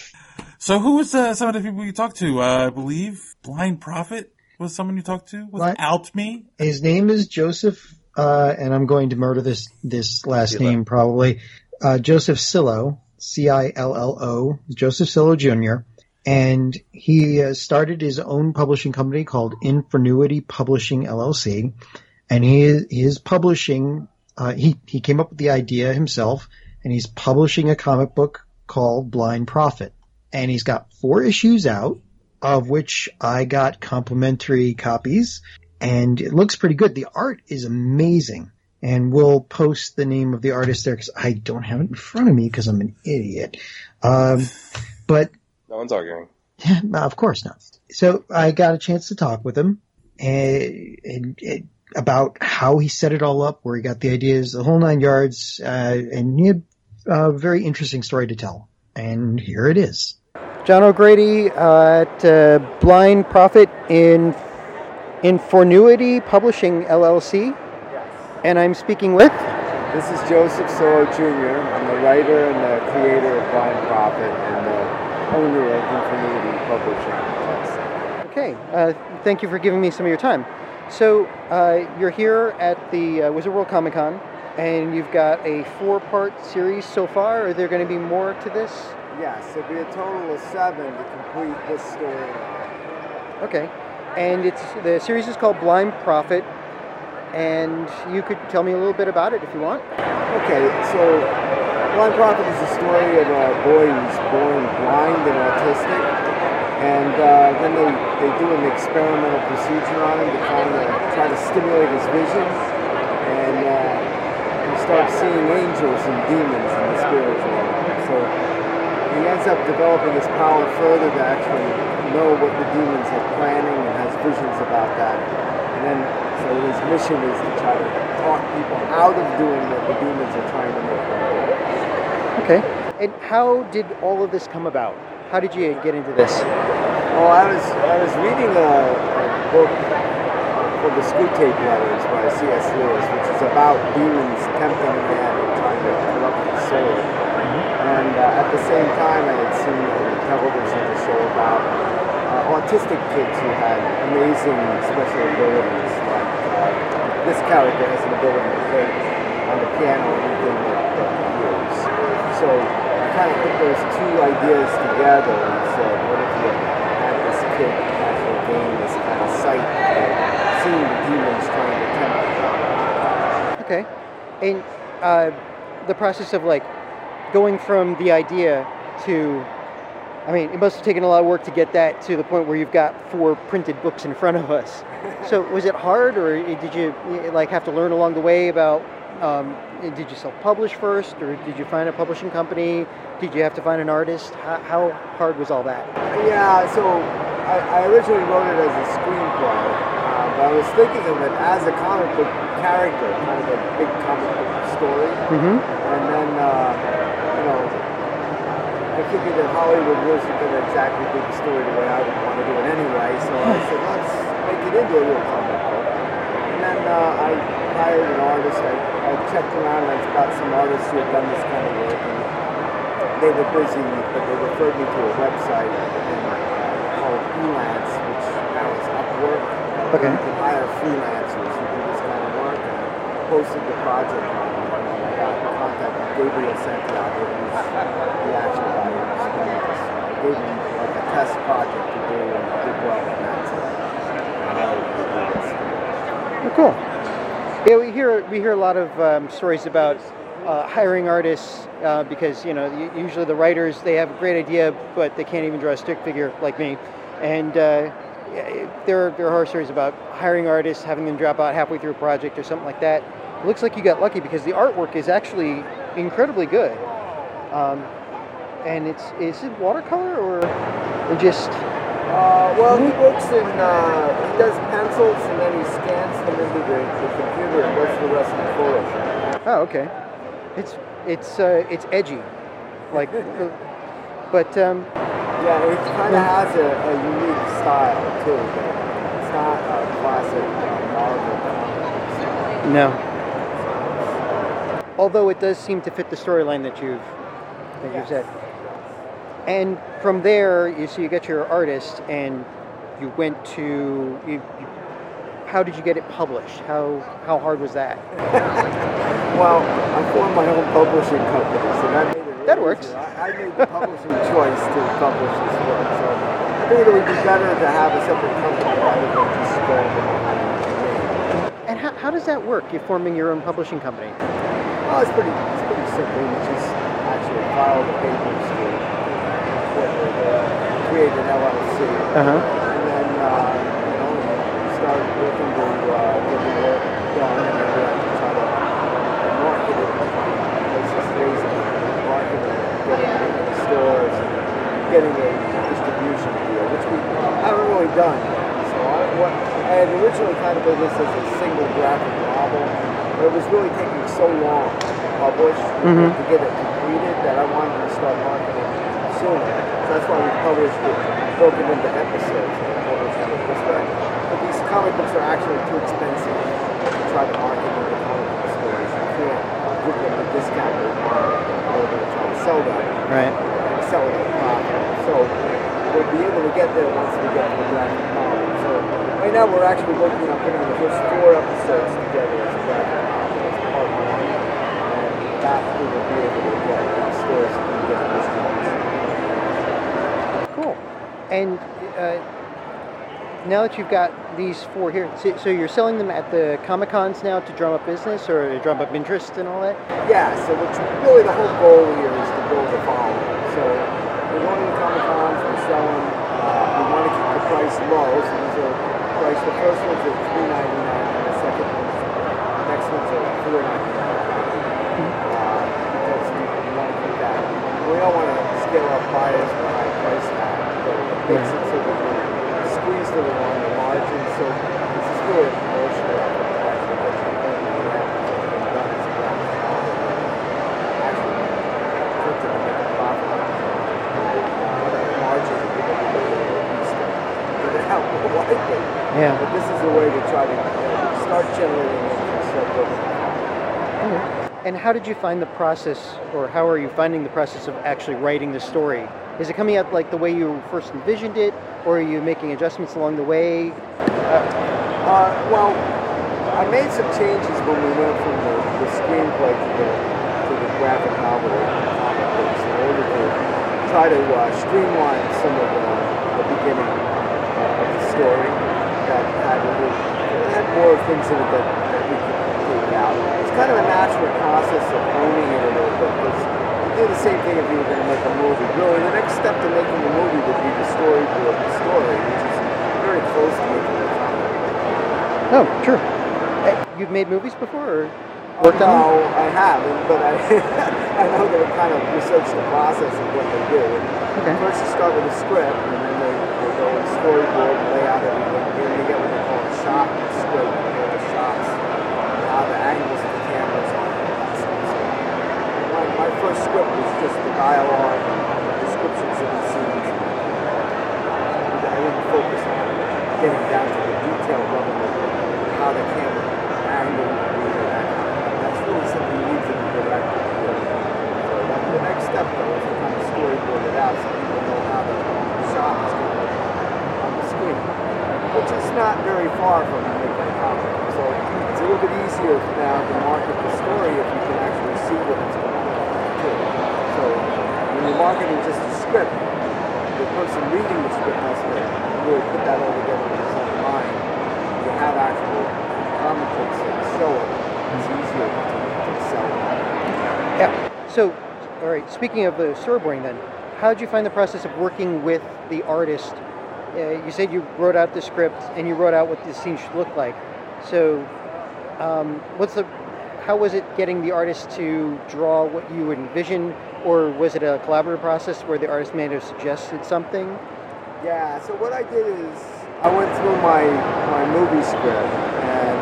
So who was uh, some of the people you talked to? Uh, I believe Blind Prophet was someone you talked to without me. His name is Joseph, uh, and I'm going to murder this this last Cillo. name probably. Uh, Joseph Cillo, C I L L O, Joseph Cillo Junior And he uh, started his own publishing company called Infernuity Publishing L L C. And he is, he is publishing, uh, he, he came up with the idea himself, and he's publishing a comic book called Blind Prophet. And he's got four issues out, of which I got complimentary copies, and it looks pretty good. The art is amazing. And we'll post the name of the artist there because I don't have it in front of me because I'm an idiot. Um, but No one's arguing. yeah, no, of course not. So I got a chance to talk with him and, and, and about how he set it all up, where he got the ideas, the whole nine yards, uh, and he had a very interesting story to tell. And here it is. John O'Grady uh, at uh, Blind Prophet in Infernuity Publishing L L C. And I'm speaking with... This is Joseph Cillo Junior I'm the writer and the creator of Blind Prophet and the owner of Infernuity Publishing. Okay, uh, thank you for giving me some of your time. So uh, you're here at the uh, Wizard World Comic Con, and you've got a four-part series so far. Are there going to be more to this? Yes, it'll be a total of seven to complete this story. Okay, and it's the series is called Blind Prophet. And you could tell me a little bit about it if you want. Okay, so Blind Prophet is a story of a boy who's born blind and autistic, and uh, then they, they do an experimental procedure on him to kind of try to stimulate his vision, and uh, he starts seeing angels and demons in the spiritual world. So he ends up developing his power further to actually know what the demons are planning and has visions about that. And then So his mission is to try to talk people out of doing what the demons are trying to make them do. Okay. And how did all of this come about? How did you get into this? Well, I was I was reading a, a book called The Screwtape Letters by C S Lewis, which is about demons tempting a man and trying to corrupt his soul. Mm-hmm. And uh, at the same time, I had seen a television show about uh, autistic kids who had amazing special abilities. This character has an ability to play on the piano anything that he hears. So I kind of put those two ideas together and said, what if you had this kid actually gain this kind of sight of seeing the demons trying to tempt him? Okay. And uh, the process of like going from the idea to, I mean, it must have taken a lot of work to get that to the point where you've got four printed books in front of us. So was it hard, or did you like have to learn along the way about, um, did you self-publish first, or did you find a publishing company? Did you have to find an artist? How, how hard was all that? Yeah, so I, I originally wrote it as a screenplay, uh, but I was thinking of it as a comic book character, kind of a big comic book story. Mm-hmm. And then, uh, you know, I figured that Hollywood wasn't going to exactly do the story the way I would want to do it anyway, so I said, let's make it into a real comic book. And then uh, I hired an artist. I, I checked around and I got some artists who had done this kind of work, and they were busy, but they referred me to a website, and uh, called Elance, which now is Upwork. Okay. You can hire freelancers who do this kind of work. And I posted the project on there, and I got in contact with Gabriel Santiago, who's the action guy who explained this. I gave him like a test project to do, and he did well, and that's it. Oh, cool. Yeah, we hear we hear a lot of um, stories about uh, hiring artists uh, because you know usually the writers, they have a great idea but they can't even draw a stick figure like me, and uh, there there are horror stories about hiring artists, having them drop out halfway through a project or something like that. It looks like you got lucky because the artwork is actually incredibly good, um, and it's is it watercolor or, or just. Uh, well, he works in, uh, he does pencils and then he scans them into the, the computer and does the rest in Photoshop. Oh, okay. It's it's uh, it's edgy, like, but um, yeah, it kind of has a, a unique style too. It's not a classic uh, Marvel. No. Although it does seem to fit the storyline that you've that yes. you've said. And from there, you so you get your artist, and you went to. You, you, how did you get it published? How how hard was that? Well, I formed my own publishing company, so that made it. Really that works. I, I made the publishing choice to publish this book, so I think it would be better to have a separate company rather than just go on. And how how does that work? You're forming your own publishing company. Well, it's pretty it's pretty simple. You just actually file the papers to. Create an L L C, uh-huh. and then uh, you know start working to uh, get the work done, and then we have to try to market it places, raising, market it, getting it into the stores, and getting a distribution deal, which we haven't really done yet. So I, what, I had originally kind of did this as a single graphic novel, but it was really taking so long to publish mm-hmm. to get it completed that I wanted to start marketing sooner. So that's why we published it, broken into episodes and published it this way. But these comic books are actually too expensive to try to market in the comic book stores. You can't give them a discount rate in order to try to sell them. Right. And sell it at a profit. So we'll be able to get there once we get to the graphic novel. So right now we're actually working on putting the first four episodes together as a graphic novel as part one. And that we will be able to get in stores and get distribution. And uh, now that you've got these four here, so, so you're selling them at the Comic-Cons now to drum up business or to drum up interest and all that? Yeah, so which really the whole goal here is to build a following. So we're going to the Comic-Cons, we're selling, uh, we want to keep the price low, so these are price, the first ones are three ninety-nine and the second ones, the next ones are four ninety-nine. Uh, because we, we want to keep that. We don't want to scale up buyers for high price tag. Makes it so that we squeeze them along the margin. So this is really a promotional effort to actually get you going and you have something done as a graphic novel and actually put them to make a profit on it. Whatever margin you give everybody a little piece to get it out more widely. Yeah. But this is a way to try to you know, start generating it and start building it. Mm-hmm. And how did you find the process, or how are you finding the process of actually writing the story? Is it coming out like the way you first envisioned it, or are you making adjustments along the way? Uh, uh, well, I made some changes when we went from the, the screenplay to the, to the graphic novel comic books in order to try to uh, streamline some of the, the beginning uh, of the story that had, a little, it had more things in it that, that we could take out. It's kind of a natural process of owning it a little bit, because do the same thing if you were going to make a movie. Really, the next step to making a movie would be the storyboard of the story, which is very close to making a comic. Oh, sure. You've made movies before, or worked uh, on them? No, I haven't, but I I know that I kind of research the process of what they do. Okay. First you start with a script, and then they, they go and storyboard and lay out everything. Then they get what they call a shot script, you know, the shots, and how the angles of the cameras are. My, my first script was just the dialogue and the descriptions of the scenes. I didn't focus on getting down to the detail level of how the camera angle would be and that kind of thing. That's really something you need to the director to do. So that, the next step though is to kind of storyboard it out so people know how the shot is going to look. not very far from making a comic. So it's a little bit easier now to market the story if you can actually see what it's going to do. So when you're marketing just a script, the person reading the script has to really put that all together in his own mind. You have actual comic books that show it. It's easier to, to sell it. Yeah. So, all right, speaking of the storyboarding then, how did you find the process of working with the artist? Uh, you said you wrote out the script and you wrote out what the scene should look like. So, um, what's the, how was it getting the artist to draw what you envisioned, or was it a collaborative process where the artist may have suggested something? Yeah, so what I did is I went through my, my movie script and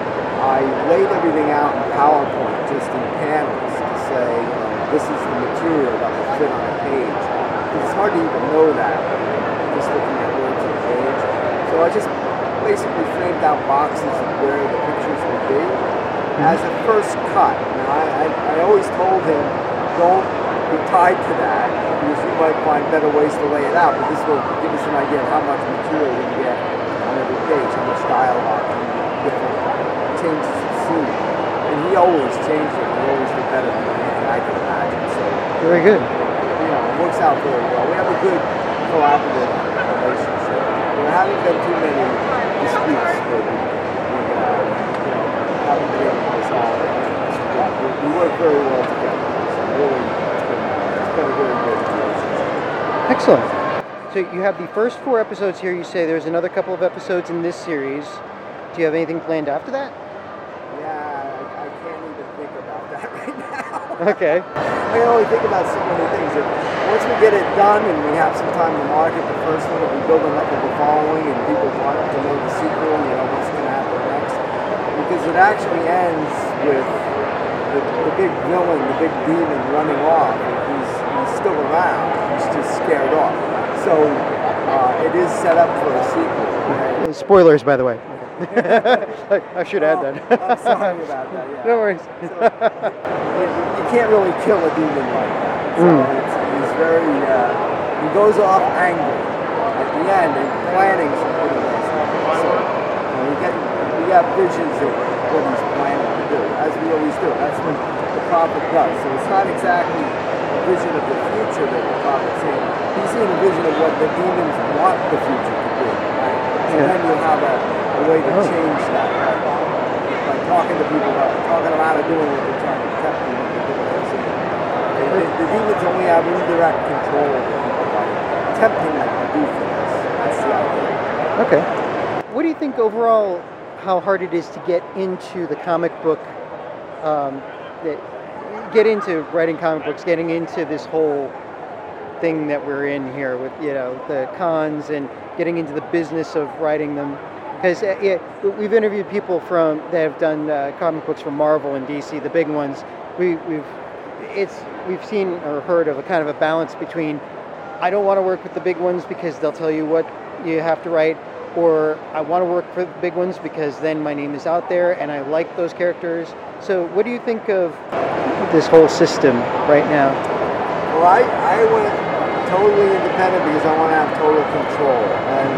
I laid everything out in PowerPoint, just in panels, to say, you know, this is the material that will fit on a page. It's hard to even know that just looking at words on a page. So I just basically framed out boxes of where the pictures would be as a first cut. Now, I, I, I always told him, don't be tied to that, because you might find better ways to lay it out, but this will give us an idea of how much material we can get on every page, how much dialogue, how many different changes of scene. And he always changed it. He always did better than anything I could imagine. So very good. You know, it works out very well. We have a good collaborative relationship. There haven't been too many disputes where we, we uh, you know, haven't been able to resolve it. We, we work very well together. So really, it's been, it's been a very good relationship. Excellent. So you have the first four episodes here. You say there's another couple of episodes in this series. Do you have anything planned after that? Yeah, I, I can't even think about that right now. Okay. I can only think about so many things. If, once we get it done and we have some time to market the first one, we'll be building up with the following and people want to know the sequel, you know, what's going to happen next. Because it actually ends with the, the big villain, the big demon running off. He's, he's still around. He's just scared off. So uh, it is set up for a sequel. Right? Spoilers, by the way. I should add that. Oh, I'm sorry about that. Yeah. No worries. So, you, you can't really kill a demon like that. So mm. it's, he's very. Uh, he goes off angry at the end and planning some pretty nice stuff. So you know, we get we have visions of what he's planning to do, as we always do. That's what the prophet does. So it's not exactly a vision of the future that the prophet's seeing. He's seeing a vision of what the demons want the future to be. Right? So yeah. Then you have a. a way to change that, right? By talking to people about talking them out of doing what they're trying to tempt them into doing. So the, the demons only have indirect control of people by tempting them to do things. That's the idea. Okay. What do you think overall how hard it is to get into the comic book, um, that get into writing comic books, getting into this whole thing that we're in here with, you know, the cons and getting into the business of writing them? Because uh, yeah, we've interviewed people from that have done uh, comic books from Marvel and D C, the big ones. We, we've it's we've seen or heard of a kind of a balance between I don't want to work with the big ones because they'll tell you what you have to write, or I want to work for the big ones because then my name is out there and I like those characters. So what do you think of this whole system right now? Well, I, I went totally independent because I want to have total control. And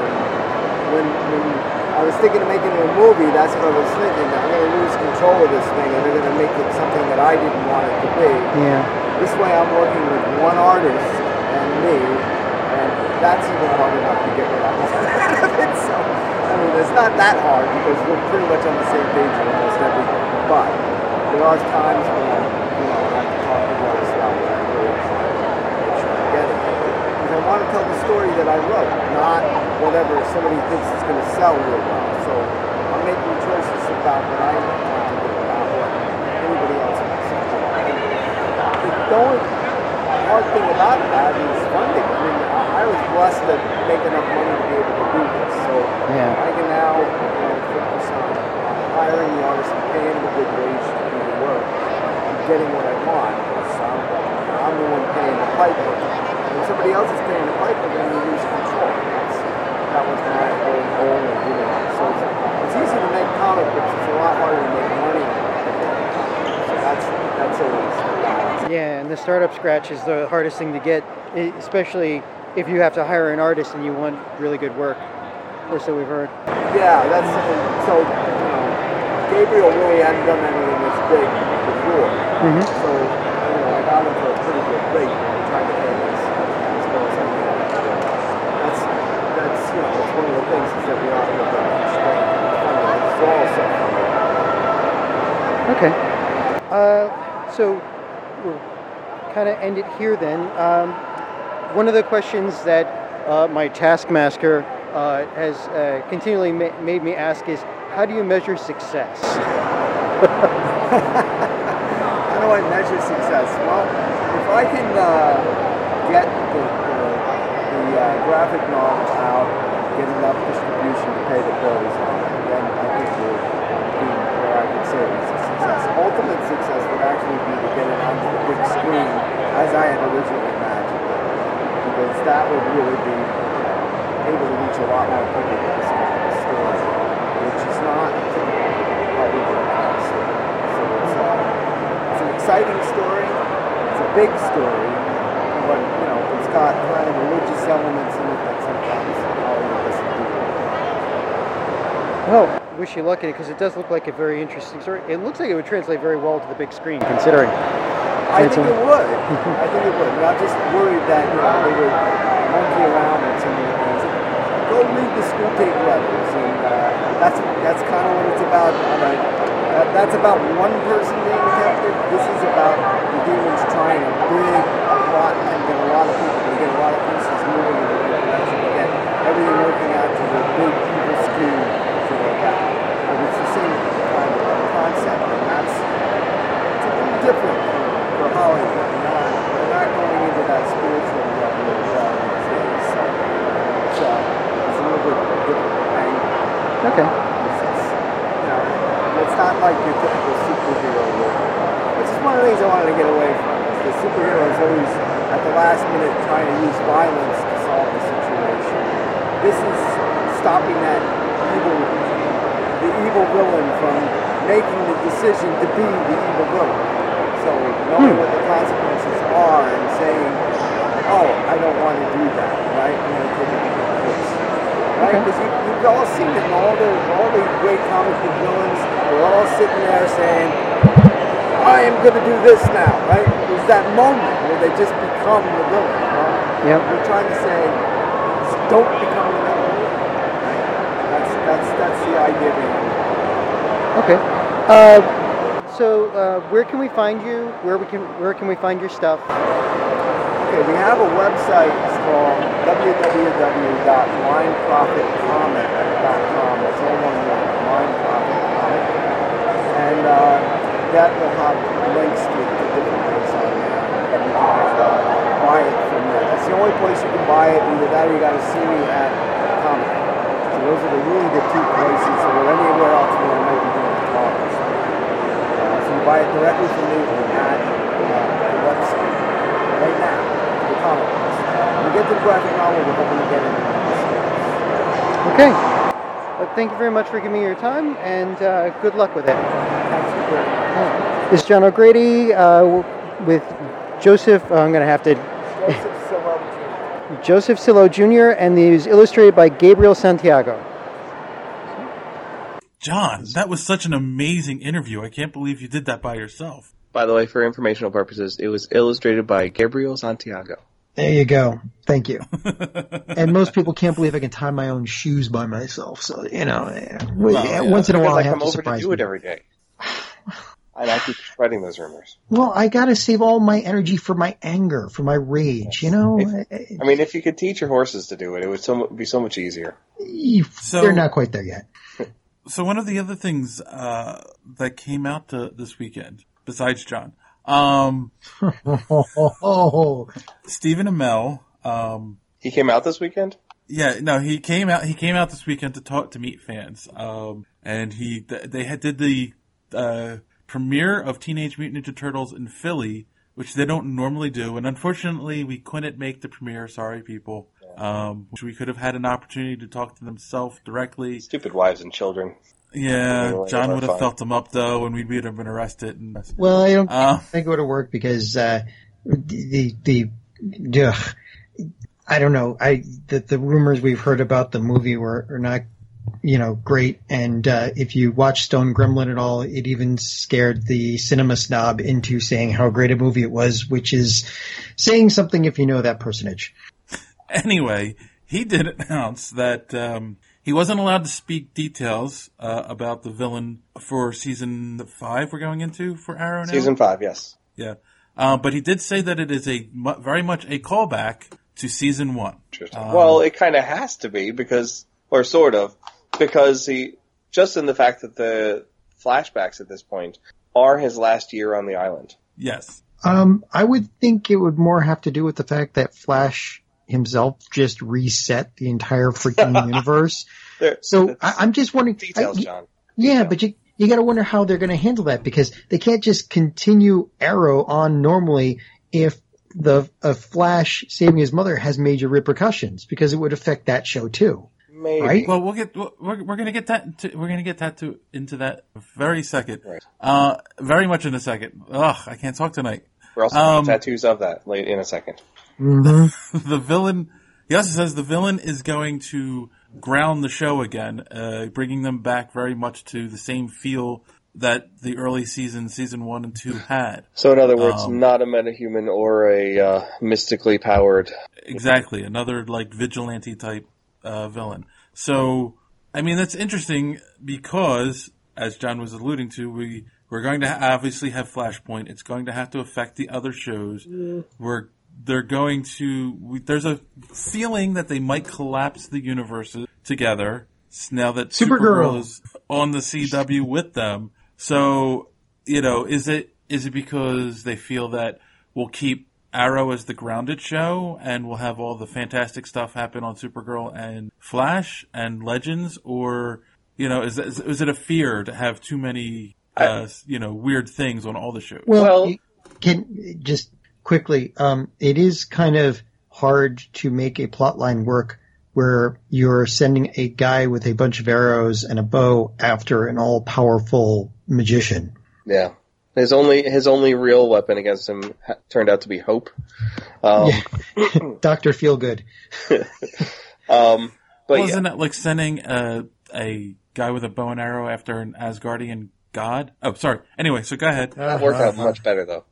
when, when I was thinking of making it a movie, that's what I was thinking. I'm going to lose control of this thing and they're going to make it something that I didn't want it to be. Yeah. This way I'm working with one artist and me, and that's even hard enough to get rid of it. So, I mean, it's not that hard because we're pretty much on the same page in almost everything. But there are times when I, you know, I have to talk to others about what I really want to make sure I get it. Because I want to tell the story that I wrote, not whatever somebody thinks is going to sell real well. So I'm making choices about what I want to do, not what anybody else wants to do. And the only hard thing about that is funding. I mean, I was blessed to make enough money to be able to do this. So yeah. I can now, you know, focus on hiring the artist and paying them a good wage to do the work and getting what I want. Because I'm, I'm the one paying the piper. When somebody else is paying the piper, then you lose control. That's, that was my whole goal of doing it. So it's, it's easy to make comic books. It's a lot harder to make money. So that's that's always the balance. Yeah, and the startup scratch is the hardest thing to get, especially if you have to hire an artist and you want really good work. of course, that we've heard. Yeah, that's so. You know, Gabriel really hadn't done anything this big before, Mm-hmm. so you know, I got him for a pretty good rate. I'm trying to pay this as well as I can. That's that's you know, that's one of the things is that we are a little bit constrained funding. It's all self-funded. Okay. Uh, so we'll kind of end it here then. Um, one of the questions that uh, my taskmaster uh, has uh, continually ma- made me ask is, how do you measure success? How do I measure success? Well, if I can uh, get the, the, the uh, graphic novel out, get enough distribution to pay the bills on it, then I think we'll be where I could say it's a success. Ultimate success would actually be to get it onto the big screen as I had originally imagined, because that would really be able to reach a lot more people with this kind of story, which is not typical Hollywood kind of story. So it's, uh, it's an exciting story, it's a big story, but you know, it's got kind of religious elements in it that sometimes Hollywood doesn't do. Well, wish you luck in it, because it does look like a very interesting story. It looks like it would translate very well to the big screen, considering. I think it would. I think it would. And I'm just worried that, you know, they would monkey around with some of the things. Go read the School Tape Letters, and uh, that's that's kind of what it's about. Uh, that, that's about one person being tempted. This is about the demons trying a big plot and get a lot of people, to get a lot of pieces moving in the right direction, to get everything working out to the big evil scheme to work out. But it's the same kind of concept, and that's it's a little different for Hollywood. They're not, they're not going into that spiritual realm really well these days. So it's, uh, it's a little bit different angle. Okay. It's, it's, you know, it's not like your typical superhero world, which is one of the things I wanted to get away from. Is the superhero is always at the last minute trying to use violence to solve the situation. This is stopping that evil, the evil villain from making the decision to be the evil villain. So knowing what the consequences are and saying, oh, I don't want to do that, right? I'm going to take a different course. Right? Because you, you've all seen it in all the, all the great comic book villains. They're all sitting there saying, I am going to do this now, right? There's that moment where they just become the villain. Right? Yep. We're trying to say, don't become the villain. Right? That's, that's, that's the idea behind it. Okay. Uh, so, uh, where can we find you? Where we can, where can we find your stuff? Okay, we have a website. It's called w w w dot mind profit comic dot com. It's all one word, Mind Profit Comic. And uh, that will have links to, to different things on there. And you can actually buy it from there. That's the only place you can buy it. Either that or you got to see me at Comic Con. So those are the, really the two places, or anywhere else where I might be doing the talk and stuff. Uh, so you buy it directly from me or at uh, the website right now. The comic books. When we get to the graphic novel, we're hoping to get into the stories. Okay. Well, thank you very much for giving me your time, and uh, good luck with it. Thanks for very much. This is John O'Grady uh, with Joseph. Uh, I'm going to have to. Joseph Sillo Junior Joseph Sillo Junior, and these illustrated by Gabriel Santiago. John, that was such an amazing interview. I can't believe you did that by yourself. By the way, for informational purposes, it was illustrated by Gabriel Santiago. There you go. Thank you. And most people can't believe I can tie my own shoes by myself. So, you know, Well, yeah. once in a while I I have come to over surprise to do it people. every day. And I keep spreading those rumors. Well, I got to save all my energy for my anger, for my rage, you know? If, I mean, if you could teach your horses to do it, it would so, be so much easier. You, So- they're not quite there yet. So one of the other things uh, that came out to this weekend, besides John, um, Oh, Stephen Amell. Um, He came out this weekend? yeah, no, he came out. He came out this weekend to talk to meet fans, um, and he they had did the uh, premiere of Teenage Mutant Ninja Turtles in Philly, which they don't normally do. And unfortunately, we couldn't make the premiere. Sorry, people. Um, which we could have had an opportunity to talk to them self directly. Stupid wives and children. Yeah, Anyway, John we're would have fine. felt them up though, and we'd would have been arrested. And well, I don't Uh, think it would have worked because uh, the the, the ugh, I don't know. I the, the rumors we've heard about the movie were are not, you know, great. And uh, if you watch Stone Gremlin at all, it even scared the cinema snob into saying how great a movie it was, which is saying something if you know that personage. Anyway, he did announce that um, he wasn't allowed to speak details uh, about the villain for season five we're going into for Arrow now? Season five, yes. Yeah. Uh, but he did say that it is a mu- very much a callback to season one. Um, well, it kind of has to be because, or sort of, because he, just in the fact that the flashbacks at this point are his last year on the island. Yes. Um, I would think it would more have to do with the fact that Flash himself just reset the entire freaking universe. There, so I, I'm just wondering. Details, I, John. Yeah, Details. but you you got to wonder how they're going to handle that because they can't just continue Arrow on normally if the a Flash saving his mother has major repercussions because it would affect that show too. Maybe. Right? Well, we'll get we're we're going to get that into, we're going to get that to into that very second. Right. Uh, very much in a second. Ugh, I can't talk tonight. We're also Um, tattoos of that late in a second. Mm-hmm. The villain. He also says the villain is going to ground the show again, uh, bringing them back very much to the same feel that the early season, season one and two had. So in other words, Um, not a metahuman or a uh, mystically powered. Exactly. Another like vigilante type uh, villain. So, I mean, that's interesting because, as John was alluding to, we, we're going to ha- obviously have Flashpoint. It's going to have to affect the other shows. Mm. We're, they're going to, we, there's a feeling that they might collapse the universes together now that Supergirl. Supergirl is on the C W with them. So, you know, is it, is it because they feel that we'll keep Arrow as the grounded show, and we'll have all the fantastic stuff happen on Supergirl and Flash and Legends, or you know, is is, is it a fear to have too many, uh, you know, weird things on all the shows? Well, Well- you can just quickly, um, it is kind of hard to make a plot line work where you're sending a guy with a bunch of arrows and a bow after an all-powerful magician. Yeah. His only his only real weapon against him ha- turned out to be hope. Um, Doctor Feelgood. um, but well, yeah, isn't that like sending a a guy with a bow and arrow after an Asgardian god? Oh, sorry. Anyway, so go ahead. it worked out much better though.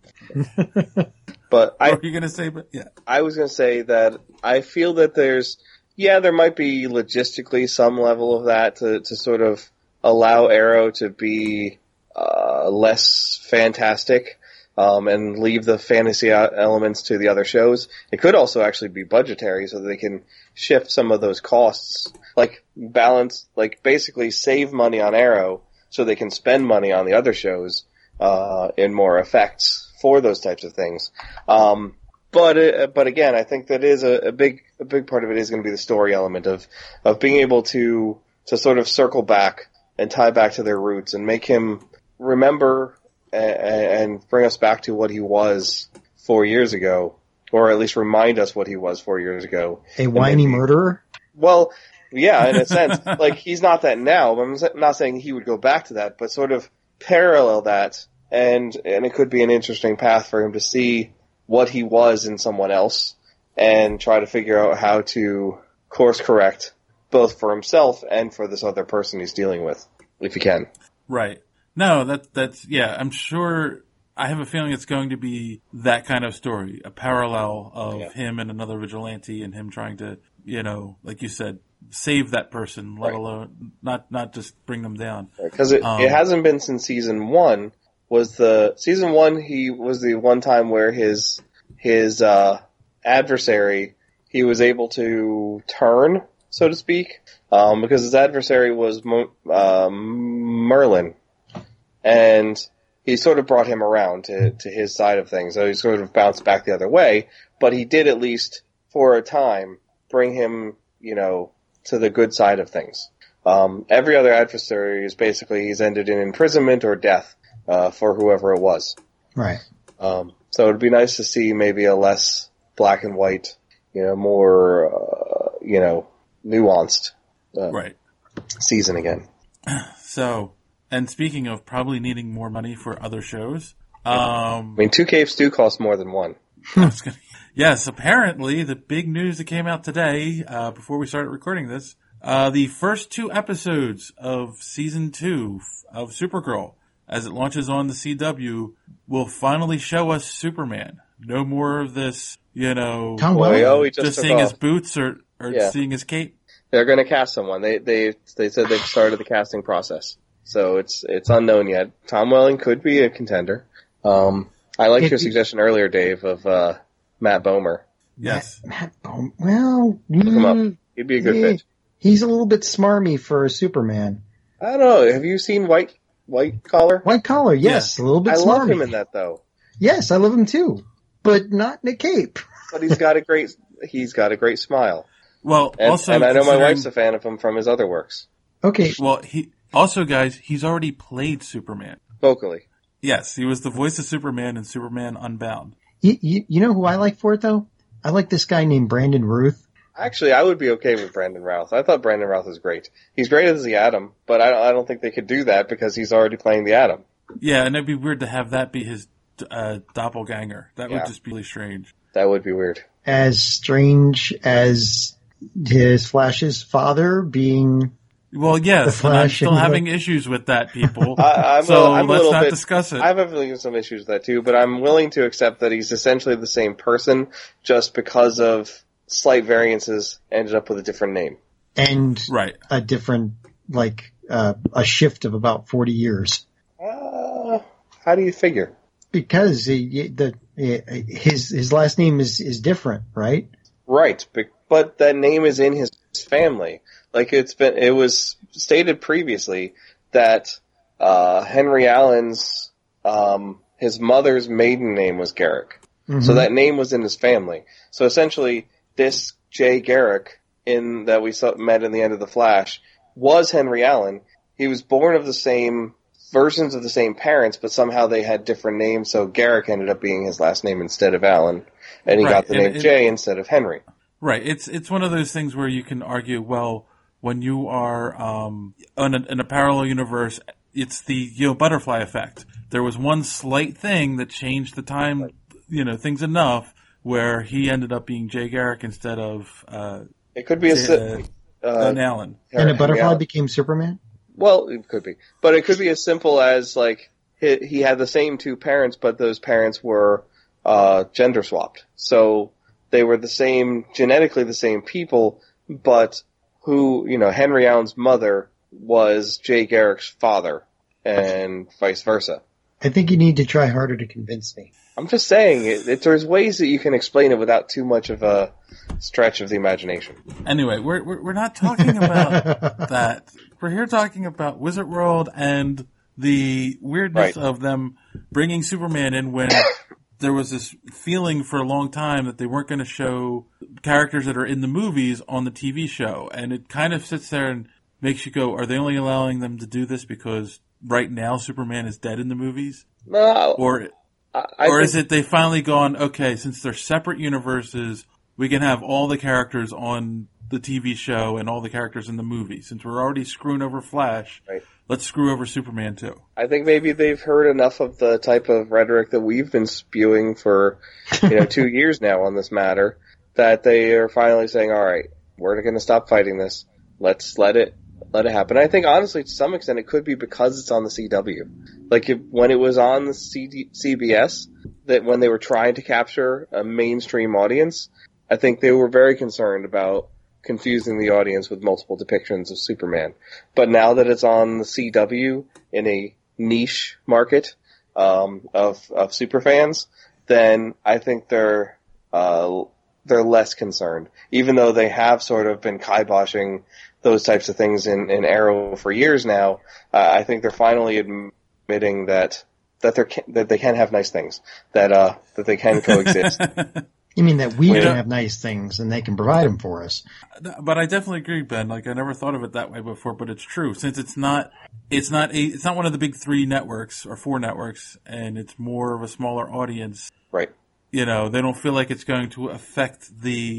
But I, What were you going to say? But yeah, I was going to say that I feel that there's, yeah, there might be logistically some level of that to, to sort of allow Arrow to be uh, less fantastic um, and leave the fantasy elements to the other shows. It could also actually be budgetary so that they can shift some of those costs, like balance, like basically save money on Arrow so they can spend money on the other shows uh, in more effects for those types of things. Um, but uh, but again, I think that is a, a big a big part of it is going to be the story element of of being able to to sort of circle back and tie back to their roots and make him remember and, and bring us back to what he was four years ago, or at least remind us what he was four years ago. A whiny maybe- murderer? Well, yeah, in a sense, like he's not that now. I'm not saying he would go back to that, but sort of parallel that, and and it could be an interesting path for him to see what he was in someone else and try to figure out how to course correct both for himself and for this other person he's dealing with, if he can. right. No, that that's yeah. I'm sure. I have a feeling it's going to be that kind of story, a parallel of Yeah. him and another vigilante, and him trying to, you know, like you said, save that person, let Right. alone not not just bring them down. Because it, Um, it hasn't been since season one. Was the season one? He was the one time where his his uh, adversary he was able to turn, so to speak, um, because his adversary was Mo- uh, Merlin, and he sort of brought him around to to his side of things. So he sort of bounced back the other way, but he did at least for a time bring him, you know, to the good side of things. Um, every other adversary is basically he's ended in imprisonment or death uh, for whoever it was. Right. Um, so it'd be nice to see maybe a less black and white, you know, more uh, you know, nuanced uh, Right. season again. So, and speaking of probably needing more money for other shows, I um, mean, two capes do cost more than one. I was gonna, Yes, apparently the big news that came out today, uh, before we started recording this, uh, the first two episodes of season two of Supergirl, as it launches on the C W, will finally show us Superman. No more of this, you know, Tom Boy, Welling. oh, he just just took seeing his off. boots or, or Yeah. seeing his cape. They're going to cast someone. They they they said they've started the casting process, so it's it's unknown yet. Tom Welling could be a contender. Um, I liked If your you- suggestion earlier, Dave, of uh, Matt Bomer. Yes. Matt, Matt Bohm- well, Look him up. mm, He'd be a good yeah, fit. he's a little bit smarmy for a Superman. I don't know. Have you seen White White Collar? White collar, yes, a little bit I smarmy. love him in that though. Yes, I love him too, but not in a cape. But he's got a great he's got a great smile. Well, And, also, and I know my considering- wife's a fan of him from his other works. Okay, Well, he also, guys, he's already played Superman. Vocally. Yes, he was the voice of Superman in Superman Unbound. you, you, you know who I like for it though? I like this guy named Brandon Ruth. Actually, I would be okay with Brandon Routh. I thought Brandon Routh was great. He's great as the Atom, but I don't, I don't think they could do that because he's already playing the Atom. Yeah, and it'd be weird to have that be his uh, doppelganger. That Yeah. would just be really strange. That would be weird. As strange as his Flash's father being. Well, yes, The and I'm Flash still and having the- issues with that, people. I, I'm so a, I'm a let's little not bit, discuss it. I have really some issues with that too, but I'm willing to accept that he's essentially the same person, just because of slight variances ended up with a different name. And Right. a different, like, uh, a shift of about forty years. Uh, how do you figure? Because he, the, his, his last name is, is different, right? Right, but, but that name is in his family. Like it's been, it was stated previously that uh, Henry Allen's um, his mother's maiden name was Garrick, Mm-hmm. so that name was in his family. So essentially, this Jay Garrick in that we saw, met in the end of the Flash was Henry Allen. He was born of the same versions of the same parents, but somehow they had different names. So Garrick ended up being his last name instead of Allen, and he Right, got the and name it- Jay instead of Henry. Right. It's it's one of those things where you can argue, well, when you are um, in, a, in a parallel universe, it's the you know butterfly effect. There was one slight thing that changed the time, you know, things enough where he ended up being Jay Garrick instead of uh, It could be a si- uh, uh, An Allen. And a butterfly Allen. became Superman? Well, it could be, but it could be as simple as like he, he had the same two parents, but those parents were uh, gender swapped. So they were the same, genetically the same people, but who, you know, Henry Allen's mother was Jay Garrick's father, and vice versa. I think you need to try harder to convince me. I'm just saying, it, it, there's ways that you can explain it without too much of a stretch of the imagination. Anyway, we're we're, we're not talking about that. We're here talking about Wizard World and the weirdness Right. of them bringing Superman in when there was this feeling for a long time that they weren't going to show characters that are in the movies on the T V show. And it kind of sits there and makes you go, are they only allowing them to do this because right now Superman is dead in the movies? No, Or I, I or think- is it they finally gone, okay, since they're separate universes, we can have all the characters on the T V show and all the characters in the movie. Since we're already screwing over Flash, Right. let's screw over Superman too. I think maybe they've heard enough of the type of rhetoric that we've been spewing for, you know, two years now on this matter, that they are finally saying, all right, we're going to stop fighting this. Let's let it, let it happen. I think honestly, to some extent, it could be because it's on the C W. Like if, when it was on the C D, C B S, that when they were trying to capture a mainstream audience, I think they were very concerned about confusing the audience with multiple depictions of Superman. But now that it's on the C W in a niche market um, of of superfans, then I think they're uh, they're less concerned. Even though they have sort of been kiboshing those types of things in, in Arrow for years now, uh, I think they're finally admitting that that they that they can have nice things, that uh, that they can coexist. You mean that we Well, can yeah. have nice things and they can provide them for us? But I definitely agree, Ben. Like I never thought of it that way before, but it's true. Since it's not, it's not a, it's not one of the big three networks or four networks, and it's more of a smaller audience. Right. You know, they don't feel like it's going to affect the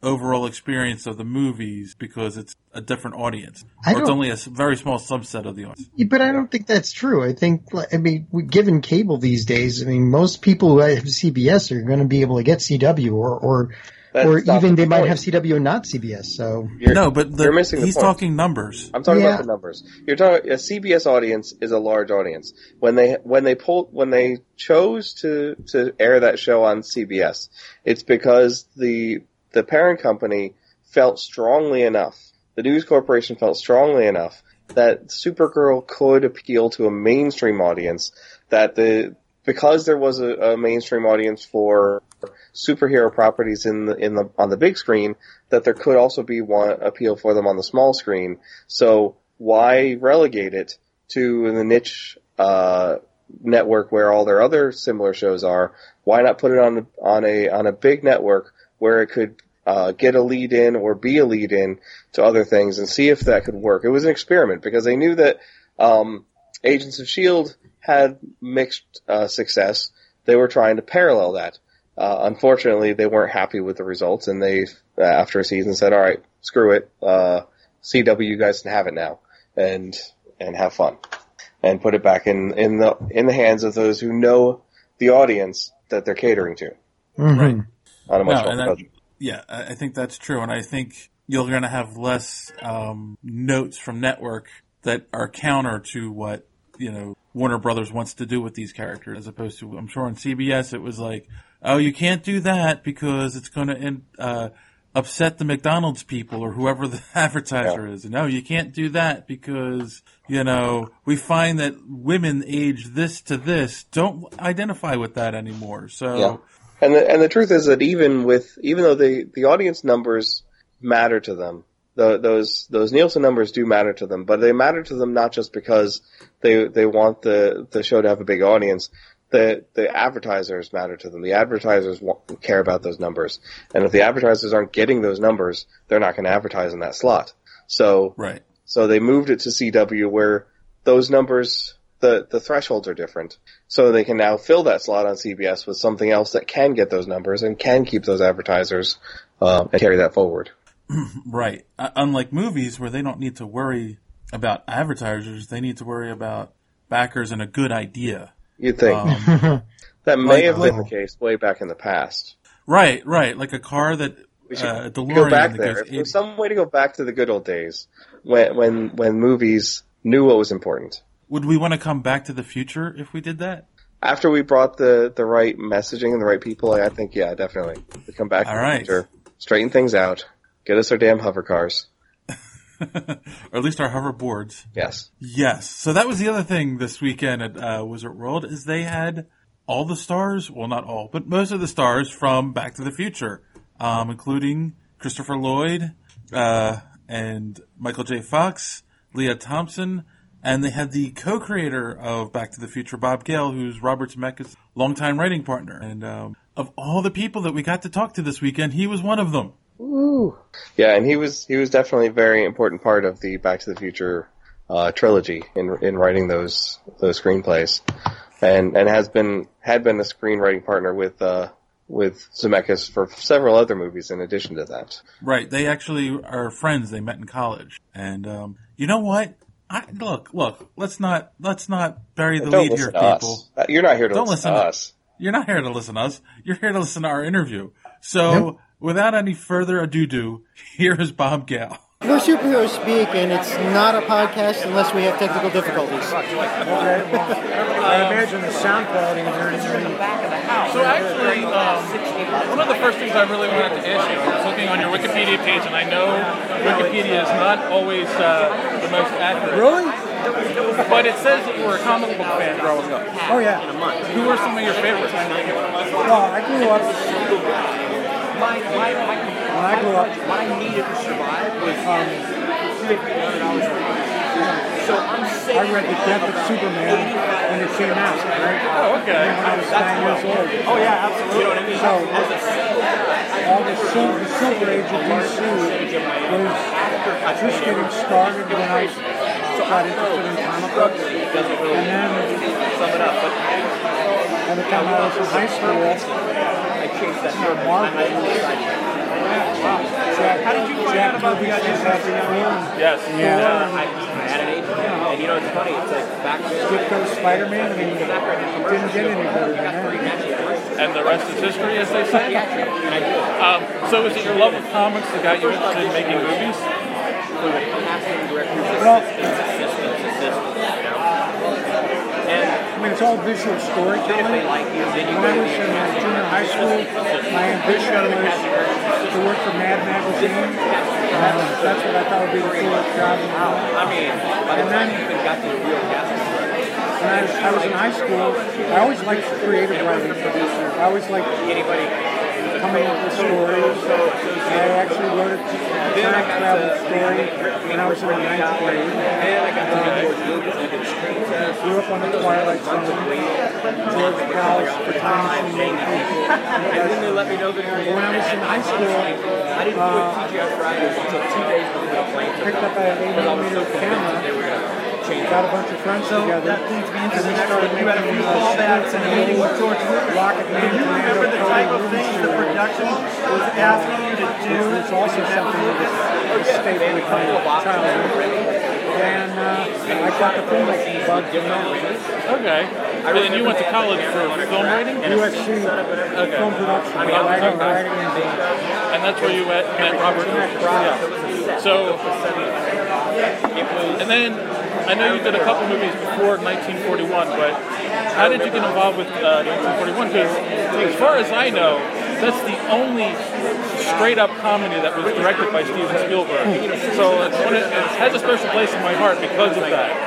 overall experience of the movies because it's a different audience. I or it's don't- only a s- very small subset of the audience. Yeah, but I don't think that's true. I think, like, I mean, we- given cable these days, I mean, most people who have C B S are going to be able to get C W, or or, That's or not even the they might point. have C W and not C B S. So You're, no, but the, you're missing the he's point. talking numbers. I'm talking Yeah. about the numbers. You're talking a C B S audience is a large audience. When they when they pulled when they chose to to air that show on C B S, it's because the the parent company felt strongly enough. The News Corporation felt strongly enough that Supergirl could appeal to a mainstream audience. That the because there was a, a mainstream audience for superhero properties in the in the on the big screen, that there could also be one appeal for them on the small screen. So why relegate it to the niche uh, network where all their other similar shows are? Why not put it on on a on a big network where it could uh, get a lead in or be a lead in to other things and see if that could work? It was an experiment because they knew that um, Agents of S H I E L D had mixed uh, success. They were trying to parallel that. Uh, unfortunately, they weren't happy with the results, and they, uh, after a season, said, "All right, screw it. Uh, C W, you guys can have it now, and and have fun, and put it back in in the in the hands of those who know the audience that they're catering to mhm. Right. on a much No, smaller and that- budget." Yeah, I I think that's true, and I think you're going to have less um, notes from network that are counter to what you know Warner Brothers wants to do with these characters, as opposed to, I'm sure on C B S it was like, oh, you can't do that because it's going to uh, upset the McDonald's people or whoever the advertiser Yeah. is. No, you can't do that because, you know, we find that women age this to this don't identify with that anymore. So, Yeah. And the, and the truth is that even with, even though the, the audience numbers matter to them, the, those, those Nielsen numbers do matter to them, but they matter to them not just because they, they want the, the show to have a big audience. The, the advertisers matter to them. The advertisers want, care about those numbers. And if the advertisers aren't getting those numbers, they're not going to advertise in that slot. So, right. so they moved it to C W where those numbers, the, the thresholds are different. So they can now fill that slot on C B S with something else that can get those numbers and can keep those advertisers, um, and carry that forward. Right. Uh, unlike movies where they don't need to worry about advertisers, they need to worry about backers and a good idea. You'd think. Um, that may like- have been like- the case way back in the past. right, right. Like a car that, We should uh, go DeLorean back that there. goes If there's eighty some way to go back to the good old days when when when movies knew what was important. Would we want to come back to the future if we did that? After we brought the, the right messaging and the right people, I think, yeah, definitely. We come back to All the right. future, straighten things out, get us our damn hover cars. Or at least our hoverboards. Yes. Yes. So that was the other thing this weekend at uh, Wizard World is they had all the stars, well, not all, but most of the stars from Back to the Future, um, including Christopher Lloyd uh, and Michael J. Fox, Leah Thompson, and they had the co-creator of Back to the Future, Bob Gale, who's Robert Zemeckis' longtime writing partner. And um, of all the people that we got to talk to this weekend, he was one of them. Ooh. Yeah, and he was he was definitely a very important part of the Back to the Future uh, trilogy in in writing those those screenplays, and and has been had been a screenwriting partner with uh, with Zemeckis for several other movies in addition to that. Right. They actually are friends. They met in college. And um, you know what? I, look, look. Let's not let's not bury the Don't lead listen here, to people. us. Uh, You're not here to Don't listen, listen to to- us. You're not here to listen to us. You're here to listen to our interview. So, without any further ado, here is Bob Gale. We're superheroes speak, and it's not a podcast unless we have technical difficulties. I imagine the sound quality in there is So actually, um, one of the first things I really wanted to ask you, I was looking on your Wikipedia page, and I know Wikipedia is not always uh, the most accurate. Really? But it says that you were a comic book fan growing up. Oh, yeah. Who were some of your favorites? Well, I grew up. When I grew up, what I needed to survive was um, fifty dollars a month. So I'm I read The Death of Superman when it came out, right? Oh, okay. When I was nine years old. Oh, yeah, absolutely. You know what I mean? So, all the, sil- the Silver Age of D C was just getting started when I got interested in comic books. And then, by the time I was in high school, I chased that Marvel. Jack, How did you find Jack out about Kirby the audition? says that's cool. Yes. Yeah. I, I had an agent, and you know it's funny. It's like back Skip goes Spider-Man. I mean, it didn't get any better than that. And the rest is history, as they say. Um, so is it your love of comics that got you interested in making movies? Well, I mean, it's all visual storytelling. When I was in uh, junior high school, my ambition was to work for Mad Magazine. Um, that's what I thought would be the coolest job in the world. I mean, and then when I was, I was in high school, I always liked creative writing. I always liked anybody coming up with stories. I actually wrote a time travel story when I was in the ninth grade. I grew up on the Twilight Zone. George Palace for Time Machine. And then they let me know that when I was in high school, I didn't do it T G I Fridays until two days before the plane. Picked up an eight millimeter camera. Got a bunch of friends so together, that leads me into and we the next started one. You had a making few uh, callbacks scripts and a meeting with George Lucas. Rocket Man, Do you remember the Commando, type of Cody, things the Ruben production was asking you to do? It's also something that was a staple of my childhood. And uh, I got the filmmaking bug from that. Okay. And then you went to college for film writing? U S C Okay. film production, I mean, writing, okay. writing, and And that's where you met, met Robert? Yeah. So, and then I know you did a couple movies before nineteen forty-one, but how did you get involved with uh, nineteen forty-one? Because as far as I know, that's the only straight-up comedy that was directed by Steven Spielberg. So it's one of, it has a special place in my heart because of that.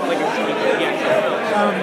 Um,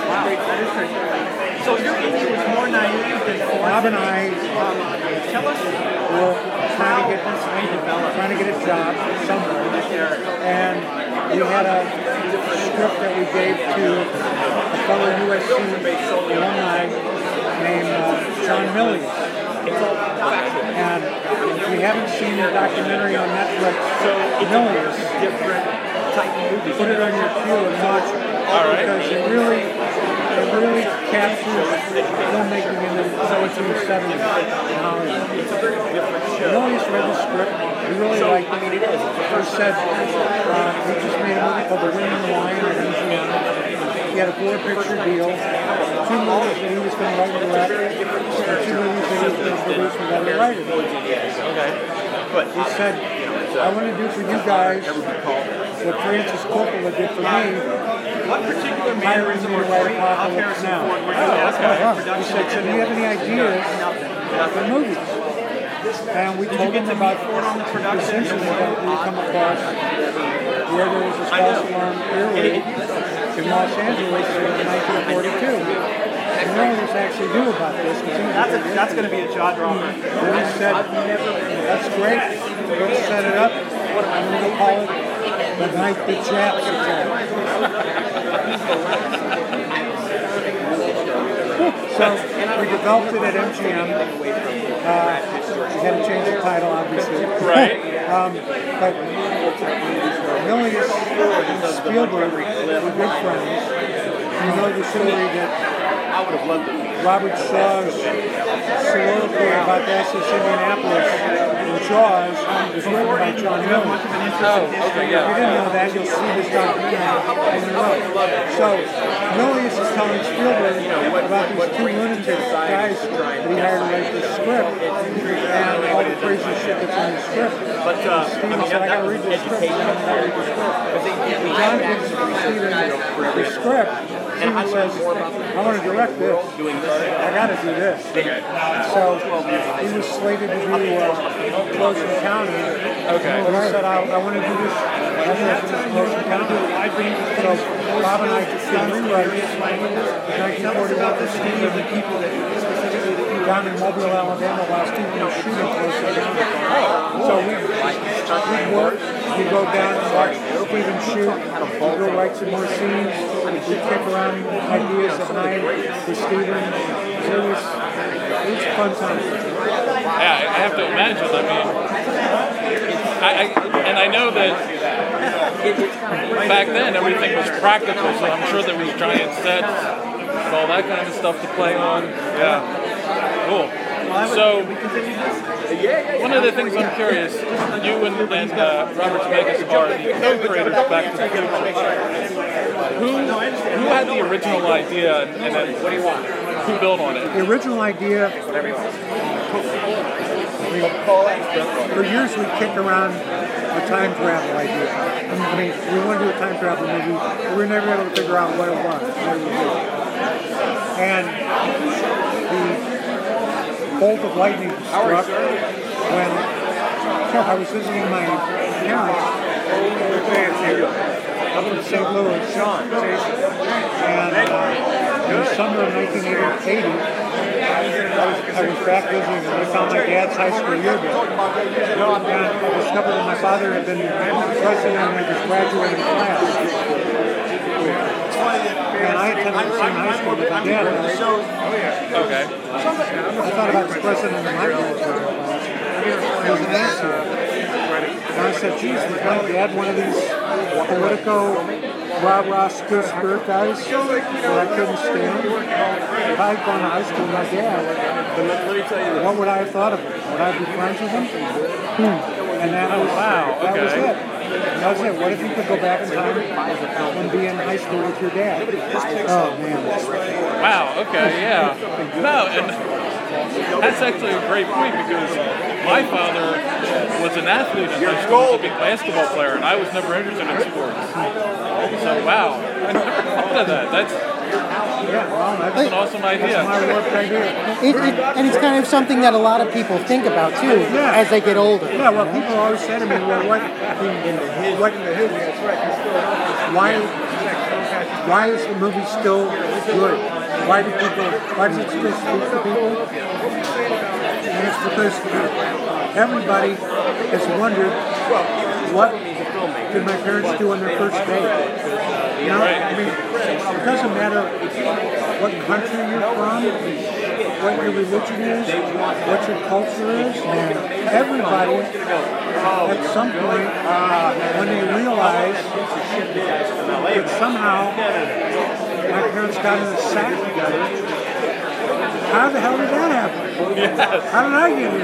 So your age was more naive than Bob and I um, tell us. were trying to get trying to get a job somewhere, and we had a script that we gave to a fellow U S C alumni named uh, John Milius. And if you haven't seen the documentary on Netflix, so Milius, put it on your queue and watch it. All right. Because it really, it really captures filmmaking in the nineteen seventies in Hollywood. Milius read the script. He really liked it. He said uh, he just made a movie called The Winning Lion at M G M. He had a four-picture deal, two movies that he was going to write and direct, and two movies that he was going to produce with other writers. Okay. But he said, I want to do for you guys what Francis Coppola did for me. What particular mannerism or trait of Harrison Ford were you asking for production? He said, so do you have any ideas for movies? And we told him about this incident that we come across where there was a false alarm air raid in Los Angeles in nineteen forty-two. And what does this actually do about this? That's, a, that's going to be a jaw dropper. And he said, that's great. Let's set it up. I'm going to call it The Night the Japs Attacked. So we developed it at M G M. Uh, we had to change the title, obviously. Right. um, but Milius and Spielberg were good friends. You know the story that Robert Shaw's soliloquy about the S S Indianapolis in Jaws was written by John Milius. Oh, okay, yeah. If you didn't know that, you'll see this documentary on the road. So Milius is telling Spielberg about these two lunatic guys that he hired to write this script and all the crazy shit that's in the script. But uh, Steven said, I gotta read this script. I gotta read this script. John gives Steven the script. Steven says, I want to direct this. I gotta do this. So he was slated to do uh, Close Encounter. Okay. But I said, I, I want to do this. I want to do this Close Encounter. So Bob and I just did rewrites. nineteen forty-one for Steve. Down in Mobile, Alabama, while Steve was shooting Close Encounter. So we we work. We go down and watch Steven shoot. We go write some more scenes. We kick around ideas at night with Steven. So it was, it was a fun time. Yeah, I have to imagine. I mean, I, I and I know that back then everything was practical, so I'm sure there was giant sets and all that kind of stuff to play on. Yeah, cool. So, one of the things I'm curious, you and, and uh, Robert Zemeckis are the co-creators of Back to the Future. Who, who had the original idea and, and then who built on it? The original idea, we, for years we kicked around a time travel idea. I mean, we wanted to do a time travel movie, but we were never able to figure out what it was, what it would do. And the bolt of lightning struck when I was visiting my parents up in Saint Louis, and uh, in the summer of nineteen eighty, I was, I was back visiting and I found my dad's high school yearbook. And I discovered that my father had been president of his graduating class. And I attended the same high school that my dad was. Okay. I thought about the president of my graduating class. He was an asshole. And I said, geez, was my dad one of these Politico rah-rah skirt guys that I couldn't stand? If I had gone to high school with my dad, what would I have thought of him? Would I be friends with him? Hmm. And that was, wow, okay. that was it. That was it. What if you could go back in time and be in high school with your dad? Oh, man. Wow, okay, yeah. No, and that's actually a great point because my father was an athlete in high school, he was a big basketball player, and I was never interested in sports. So, wow, I never thought of that. That's, yeah, well, that's, that's an awesome idea. That's my work idea. It, it, and it's kind of something that a lot of people think about, too, yeah. as they get older. Yeah, well, people always say to me, well, what, what why, why is the movie still good? Why do people, why does it still speak to people? And it's because everybody has wondered, what did my parents do on their first date? You know, I mean, it doesn't matter what country you're from, what your religion is, what your culture is. Everybody, at some point, when they realize that somehow my parents got in a sack together, how the hell did that happen? Yes. How did I get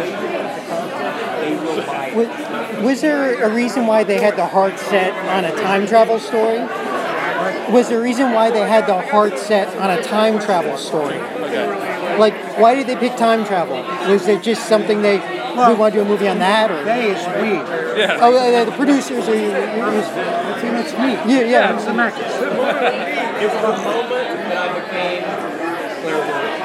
here? Was, was there a reason why they had the heart set on a time travel story? Was there a reason why they had the heart set on a time travel story? Okay. Like, why did they pick time travel? Was it just something they, well, we want to do a movie on that? Or? They is we. Yeah. Oh, uh, the producers are you? I think it's me. Yeah, yeah. It's the Mackis. It was a moment that I became clairvoyant.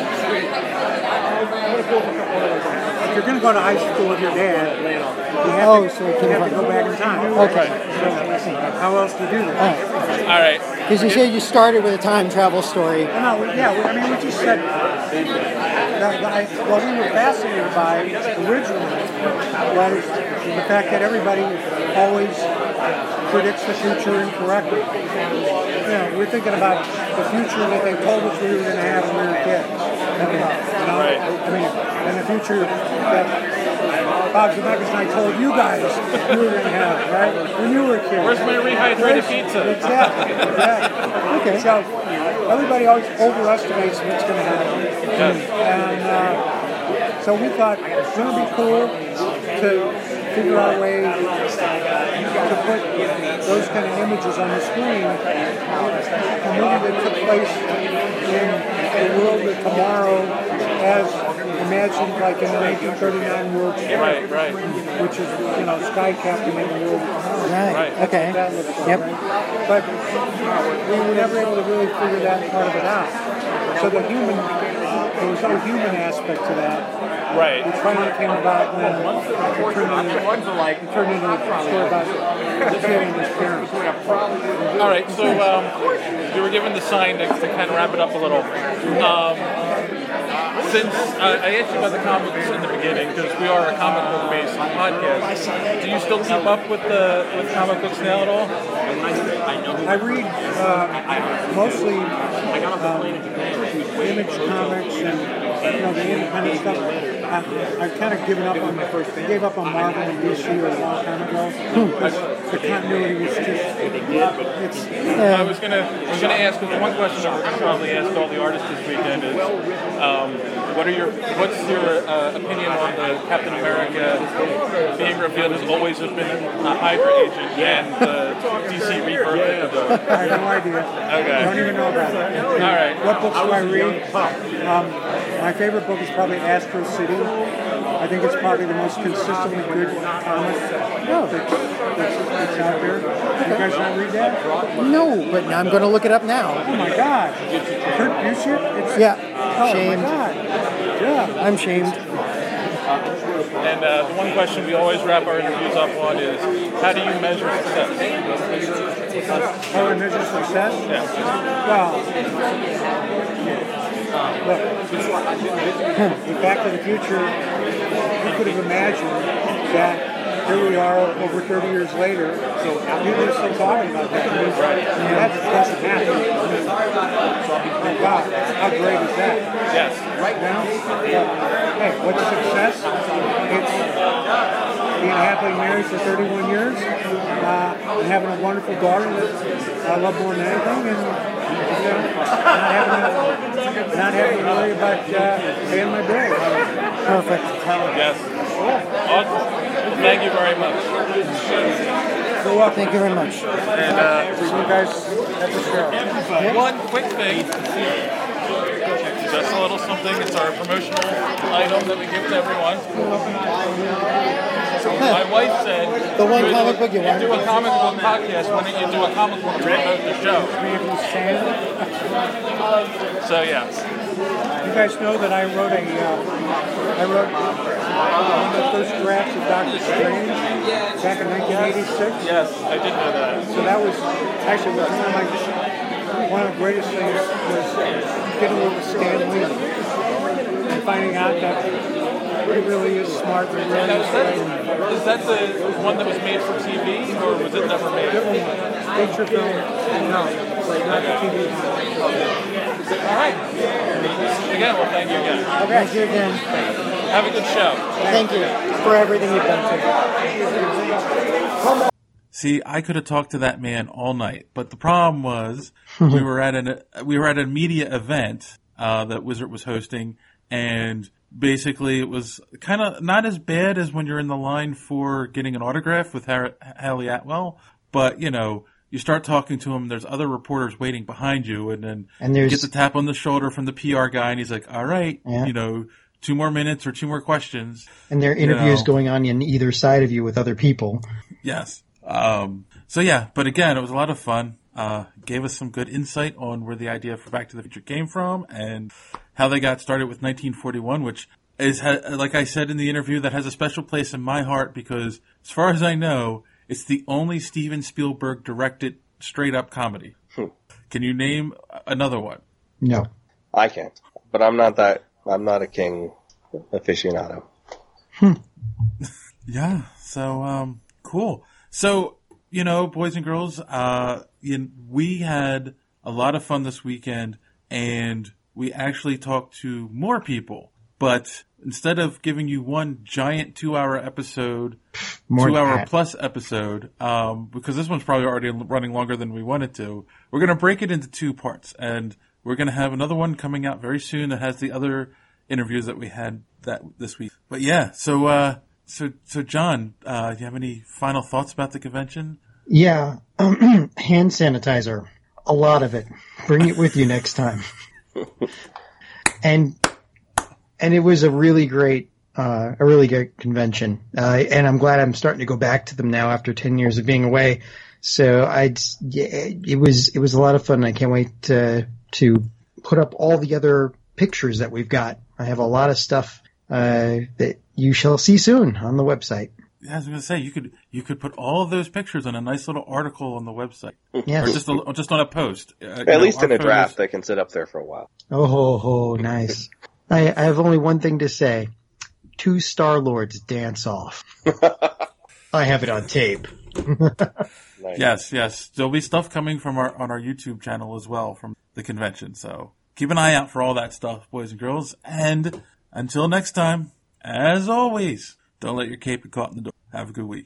If you're going to go to high school with your dad, you have, oh, to, so you have to go back in time. Okay. So, how else do you do that? All right. Because you said you started with a time travel story. No, yeah, I mean, we just said that I, what we were fascinated by originally was the fact that everybody always predicts the future incorrectly. You know, we're thinking about the future that they told us we were going to have when we were kids. You know? Right. I mean, and the future that Bob Zemeckis and I told you guys we were going to have, right? When you were a kid. Where's my rehydrated pizza? Exactly. Exactly. Okay. So everybody always overestimates what's going to happen. Yes. And uh, so we thought it's going to be cool to figure out a way to put those kind of images on the screen. A movie that took place in the world of tomorrow as imagined like in the nineteen thirty-nine World War, right, right. which is, you know, Sky Captain in the world of tomorrow. Right, right. okay. That looks like, Yep. right? But we were never able to really figure that part of it out. So the human, there was no human aspect to that. Right. Which finally came about when it turned into, it turned into a story about the kid and his parents. All right, so um, you were given the sign to, to kind of wrap it up a little. Um, since uh, I asked you about the comics in the beginning, because we are a comic book based podcast, do you still keep up with the with comic books now at all? I read uh, mostly um, Image Comics and, you know, the independent stuff. I, I've kind of given up on my first gave up on Marvel and D C a long time ago. Because the continuity was just it's. I was gonna I was gonna ask because one question that we're gonna probably ask all the artists this weekend is, um, what are your what's your uh, opinion on the Captain America being revealed as always have been a Hydra agent and the D C rebirth of the. I have no idea. Okay. I don't even know about it. All right. What books do I read? Um, my favorite book is probably Astro City. I think it's probably the most consistently good comic no, that's, that's, that's out there. You guys not read that? No, but I'm going to look it up now. Oh my God. Kurt Busiek? It's, Yeah. Oh Shamed. my God. Yeah. I'm shamed. And uh, the one question we always wrap our interviews up on is, how do you measure success? How do I measure success? Yeah. Well, look, with Back to the Future, who could have imagined that here we are over thirty years later, so people are still talking about that. I mean, that doesn't happen. My God, how great is that? Yes. Right now, hey, what's success? It's being happily married for thirty-one years, uh, and having a wonderful daughter that I love more than anything, and you know, not having to, not having to worry about uh, paying my bills. Perfect. Yes. Awesome. Well, thank you very much. You're welcome. Thank you very much. And uh, See you guys at the show. one quick thing. Just a little something. It's our promotional item that we give to everyone. My wife said, The one comic book you want. do a comic book podcast. Why don't you do a comic book to promote the show? So yeah. You guys know that I wrote a, uh, I wrote one of the first drafts of Doctor Strange back in nineteen eighty-six. Yes, I did know that. So that was actually was one of my one of the greatest things was getting with Stan Lee and finding out that he really is smart and really Now, is is, that, great. is that the one that was made for T V, or was it never made? Feature film, no, not the T V. All right. Again, well, thank you again. Okay. Thank you again. Have a good show. Thank you for everything you've done to me. See, I could have talked to that man all night, but the problem was we were at an we were at a media event uh, that Wizard was hosting, and basically it was kind of not as bad as when you're in the line for getting an autograph with Har- Hallie Atwell, but you know. You start talking to him, there's other reporters waiting behind you, and then And you there's- get the tap on the shoulder from the P R guy, and he's like, all right, Yeah. you know, two more minutes or two more questions. And there are You interviews know. going on in either side of you with other people. Yes. Um, so yeah, but again, it was a lot of fun. Uh, gave us some good insight on where the idea for Back to the Future came from and how they got started with nineteen forty-one, which is, ha- like I said in the interview, that has a special place in my heart because as far as I know, it's the only Steven Spielberg directed straight up comedy. Hmm. Can you name another one? No. I can't, but I'm not that. I'm not a King aficionado. Yeah. So, um, cool. So, you know, boys and girls, uh, you, we had a lot of fun this weekend and we actually talked to more people, but instead of giving you one giant two hour episode, More two than hour that. plus episode, um, because this one's probably already running longer than we wanted to, we're going to break it into two parts and we're going to have another one coming out very soon that has the other interviews that we had that this week. But yeah, so, uh, so, so John, uh, do you have any final thoughts about the convention? Yeah. Hand sanitizer. A lot of it. Bring it with you next time. And, and it was a really great, uh, a really great convention. Uh, and I'm glad I'm starting to go back to them now after ten years of being away. So I'd, yeah, it was, it was a lot of fun. I can't wait to, to put up all the other pictures that we've got. I have a lot of stuff, uh, that you shall see soon on the website. Yeah, I was going to say you could you could put all of those pictures on a nice little article on the website, Yes. or just a, or just on a post. Uh, you At know, least our in a photos- draft, they can sit up there for a while. Oh, ho, ho, nice. I, I have only one thing to say. Two Star-Lords dance off. I have it on tape. Nice. Yes, yes. There'll be stuff coming from our on our YouTube channel as well from the convention. So keep an eye out for all that stuff, boys and girls. And until next time, as always, don't let your cape get caught in the door. Have a good week.